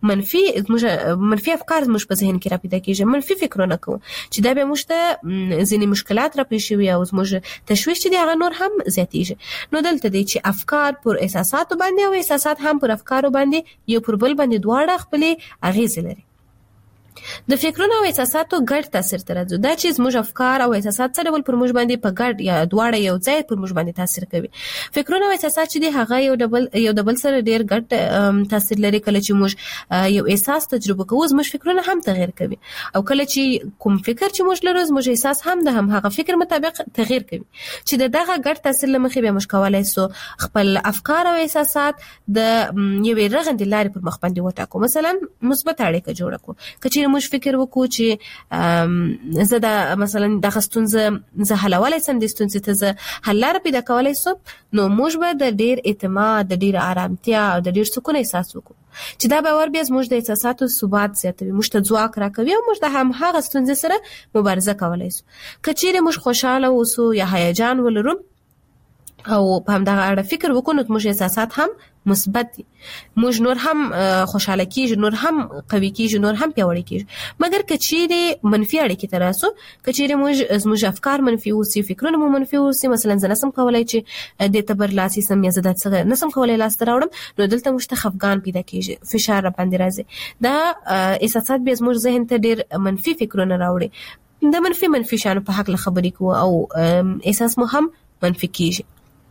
ته منفي افکار زموږ په ذهن کې را پیدا کېږي، منفي فکرونه کوو چې دا به موږ ته ځینې مشکلات را پیښ شي او زموږ تشویش چې دی هغه نور هم زیاتېږي. نو دلته دی چې افکار پر احساساتو باندې او احساسات هم پر افکارو باندې یو پر بل باندې دواړه خپلې اغیزې لري. د فکرونو او احساساتو ګډ تاثیر تر راځي دا چې زموږ افکار او احساسات څه ډول پر موږ باندې په ګډ یا دواړه یو ځای پر موږ باندې تاثیر کوي. فکرونه او احساسات چې دي هغه یو د بل سره ډیر ګډ تاثیر لري. کله چې موږ یو احساس تجربه کوو، زموږ فکرونه هم تغیر کوي، او کله چې کوم فکر چې موږ لرو، زموږ احساس هم د هم هغه فکر مطابق تغیر کوي. چې دغه ګډ تاثیر لمخې به موږ کولای سو خپل افکار او احساسات د یوې رغندې لارې پر مخ باندې وټاکو. مثلا مثبت اړیکه جوړه کړو. کچې موږ فکر وکړو چې زه د مثلا د ستونزې زه حلولای سم، د ستونزې ته زه حل لاره پیدا کولای سم، نو موږ به د ډیر اعتماد، د ډیر آرامتیا او د ډیر سکون احساس وکړو چې دا باور بیا زموږ د احساساتو ثبات زیاتوي، موږ ته ځواک راکوي او موږ د هغه ستونزې سره مبارزه کولای سو. کچېره موږ خوشاله اوسو یا هیجان ولرو او په همدغه اړه فکر وکړو، نو موږ احساسات هم مثبت دي، موږ نور هم خوشاله کیږو، نور هم قوي کیږو، نور هم پیاوړي کیږو. مګر کچېره منفي اړیکې ته راسو، کچېره زموږ افکار منفي اوسي، فکرونه مو منفي اوسي، مثلا زه نسم کولای چې د تبر لاسي سم یا زه د څه نسم کولای لاس ته راوړم، نو دلته موږ ته خفګان پیدا کیږي، فشار را باندې راځي. دا احساسات به زموږ ذهن ته ډیر منفي فکرونه راوړي، د منفي شانو په حق خبرې کوو او احساس مو هم منفي کیږي.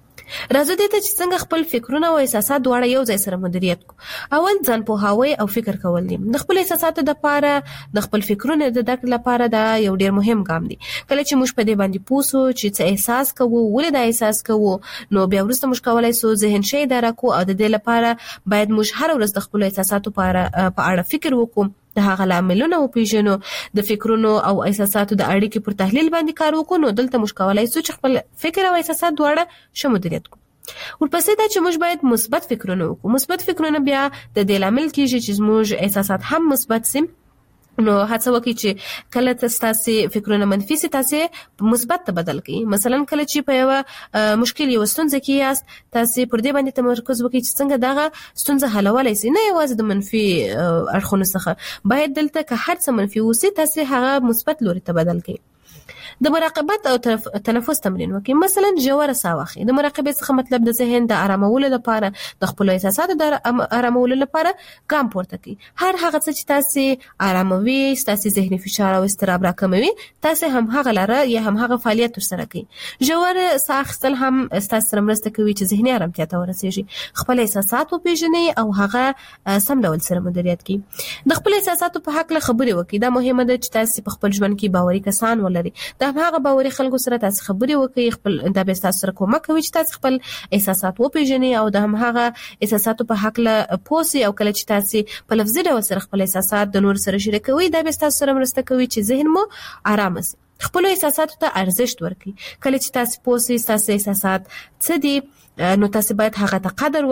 راځو دې ته چې څنګه خپل فکرونه او احساسات دواړه یو ځای سره مدیریت کړو. اول ځان پوهاوی او فکر کول دي. د خپل احساساتو لپاره، د خپل فکرونو د درک لپاره دا یو ډیر مهم ګام دی. کله چې موږ په دې باندې پوسو چې څه احساس کوو، ولې دا احساس کوو، نو بیا وروسته موږ کولای سو ذهن شي اداره کوو او د دې لپاره باید موږ هر ورځ د خپل احساساتو په اړه فکر وکړو، د هغه لاملونه وپیژنو، د فکرونو او احساساتو د اړیکې پر تحلیل باندې کار وکړو. نو دلته موږ کولای سو چې خپل فکر او احساسات دواړه ښه مدیریت کړو. ورپسې دا چې موږ باید مثبت فکرونه وکړو. مثبت فکرونه بیا د دې لامل کیږي چې زموږ احساسات هم مثبت سي. نو هڅه وکړئ چې کله تاسو فکرونه منفي سي، تاسو مثبت ته بدل کړئ. مثلا کله چې په یو مشکل یو ستونزه کې یاست، تاسو پر دې باندې تمرکز وکړئ چې څنګه دغه ستونزه حلولای سي، نه یوازې د منفي اړخونو څخه. باید دلته که هر څه منفي وسی، تاسو هغه مثبت لوري ته بدل کړئ. د مراقبت او تنفس تمرین وکړئ. مثلا ژوره ساه واخلئ. د مراقبې څخه مطلب د ذهن د آرامولو لپاره، د خپل احساساتو د آرامولو لپاره ګام پورته کړئ. هر هغه څه چې تاسو آراموي، تاسو ذهني فشار او اضطراب راکموي، تاسو هم هغه لاره یا هم هغه فعالیت ترسره کړئ. ژوره ساه اخیستل هم تاسو سره مرسته کوي چې ذهني آرامتیا ته ورسیږي. خپل احساسات وپیژنئ او هغه سم ډول سره مدیریت کړئ. د خپل احساساتو په حق له خبرې وکړئ. دا مهمه ده چې تاسو په خپل ژوند کې باوري کسان ولرئ. د هغه باوري خلکو سره تاسو خبرې وکړئ. خپل د به تاسو سره کومک کوي چې تاسو خپل احساسات وپیژنئ او د هغه احساساتو په حق له پوسي. او کله چې تاسو په لفظي ډول سره خپل احساسات د نور سره شریکوي، دا به تاسو سره مرسته کوي چې ذهن مو آرام شي. خپل احساساتو ته ارزښت ورکړئ. کله چې تاسو پوسي تاسو احساسات څه دي، نو تاسو باید هغه ته قدر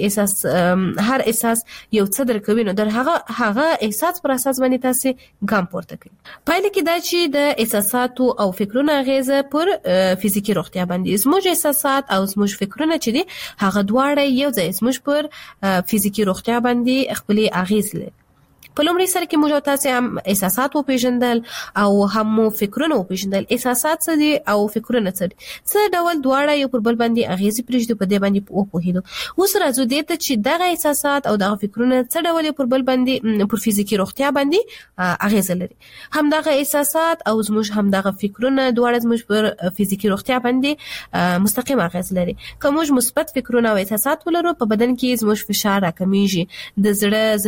ورکړئ. هر احساس یو څه درکوي، نو در هغه احساس پر اساس باندې تاسو ګام پورته کړئ. پایله کې دا چې د احساساتو او فکرونو اغیزه پر فزیکی روغتیا باندې، زموږ احساسات او زموږ فکرونه چې دي هغه دواړه یو ځای زموږ پر فزیکی روغتیا باندې خپل اغیز لري. په لومړي سره کې موږ تاسو هم احساسات وپیژندل او هم فکرونه وپیژندل. احساسات څه دي او فکرونه څه دي، څه ډول دواړه یو پر بل باندې اغیزې پرېږدي، په دې باندې وپوهیدو. اوس راځو دې ته چې دغه احساسات او دغه فکرونه څه ډول پر بل باندې پر فزیکی روغتیا باندې اغیزه لري. هم دغه احساسات او زموږ هم دغه فکرونه دواړه زموږ پر فزیکی روغتیا باندې مستقیم اغیز لري. که موږ مثبت فکرونه او احساسات ولرو، په بدن کې زموږ فشار راکمیږي، د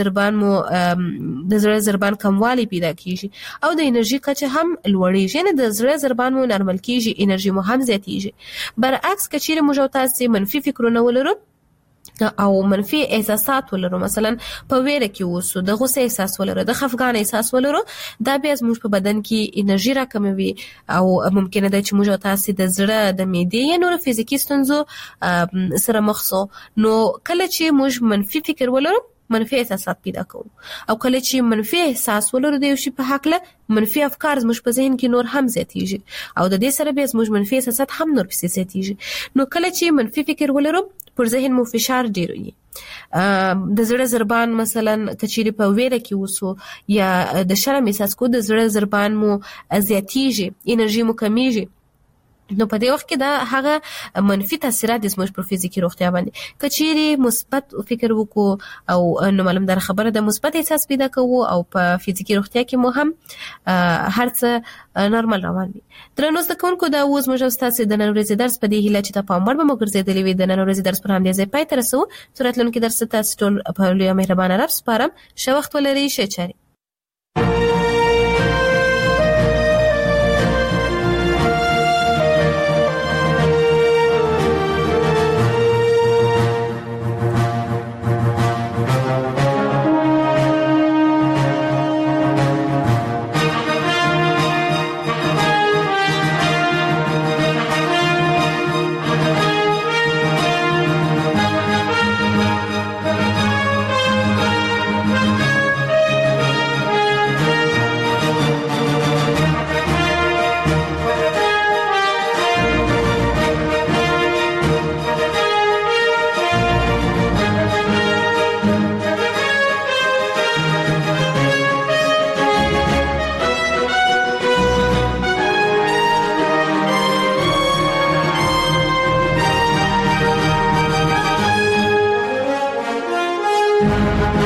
زړه ضربان کموالی پیدا کیږي او د انرژي کچه هم لوړیږي. یعنی د زړه ضربان مو نارمل کیږي، انرژي مو هم زیاتیږي. برعکس که چیرې موږ تاسو منفي فکرونه ولرو، او منفي احساسات ولرو، مثلا په ویره کې وسو، د غوسه احساس ولرو، د خفګان احساس ولرو، دا بیا زموږ په بدن کې انرژي راکموي او ممکنه ده چې موږ تاسو د زړه، د معدې یا نور فزیکی ستونزو سره مخ شو. نو کله چې موږ منفي فکر ولرو منفي احساسات پیدا کوو، او کله چې منفي احساس ولرو د یو شي په حق له منفي افکار زموږ په ذهن کې نور هم زیاتیږي، او د دې سره به زموږ منفي احساسات هم نور پسې زیاتیږي. نو کله چې منفي فکر ولرو پر ذهن مو فشار ډیر وي، د زړه ضربان مثلا کچيري په ویره کې وسو یا د شرم احساس کو، د زړه ضربان مو زیاتیږي، انرژي مو کمیږي. نو په دې وخت کې دا هغه منفي تاثیرات د زموږ پر فزیکی روغتیا باندې. کچيري مثبت فکر وکړو او نو معلوم در خبره د مثبت احساس پیدا کوو او په فزیکی روغتیا کې مو هم هر څه نورمال روان وي. درنو زده کوونکو، دا اوس موږ تاسو د نن ورځې درس په دې هیله چې تاسو په امر به مو ګرځېدلې وي. د نن ورځې درس پر همدې ځای پای ته رسو. سورتلونکو درس تاسو ټول په لوی مهربان رب سپارم. ښه وخت ولرئ. ښه چاري.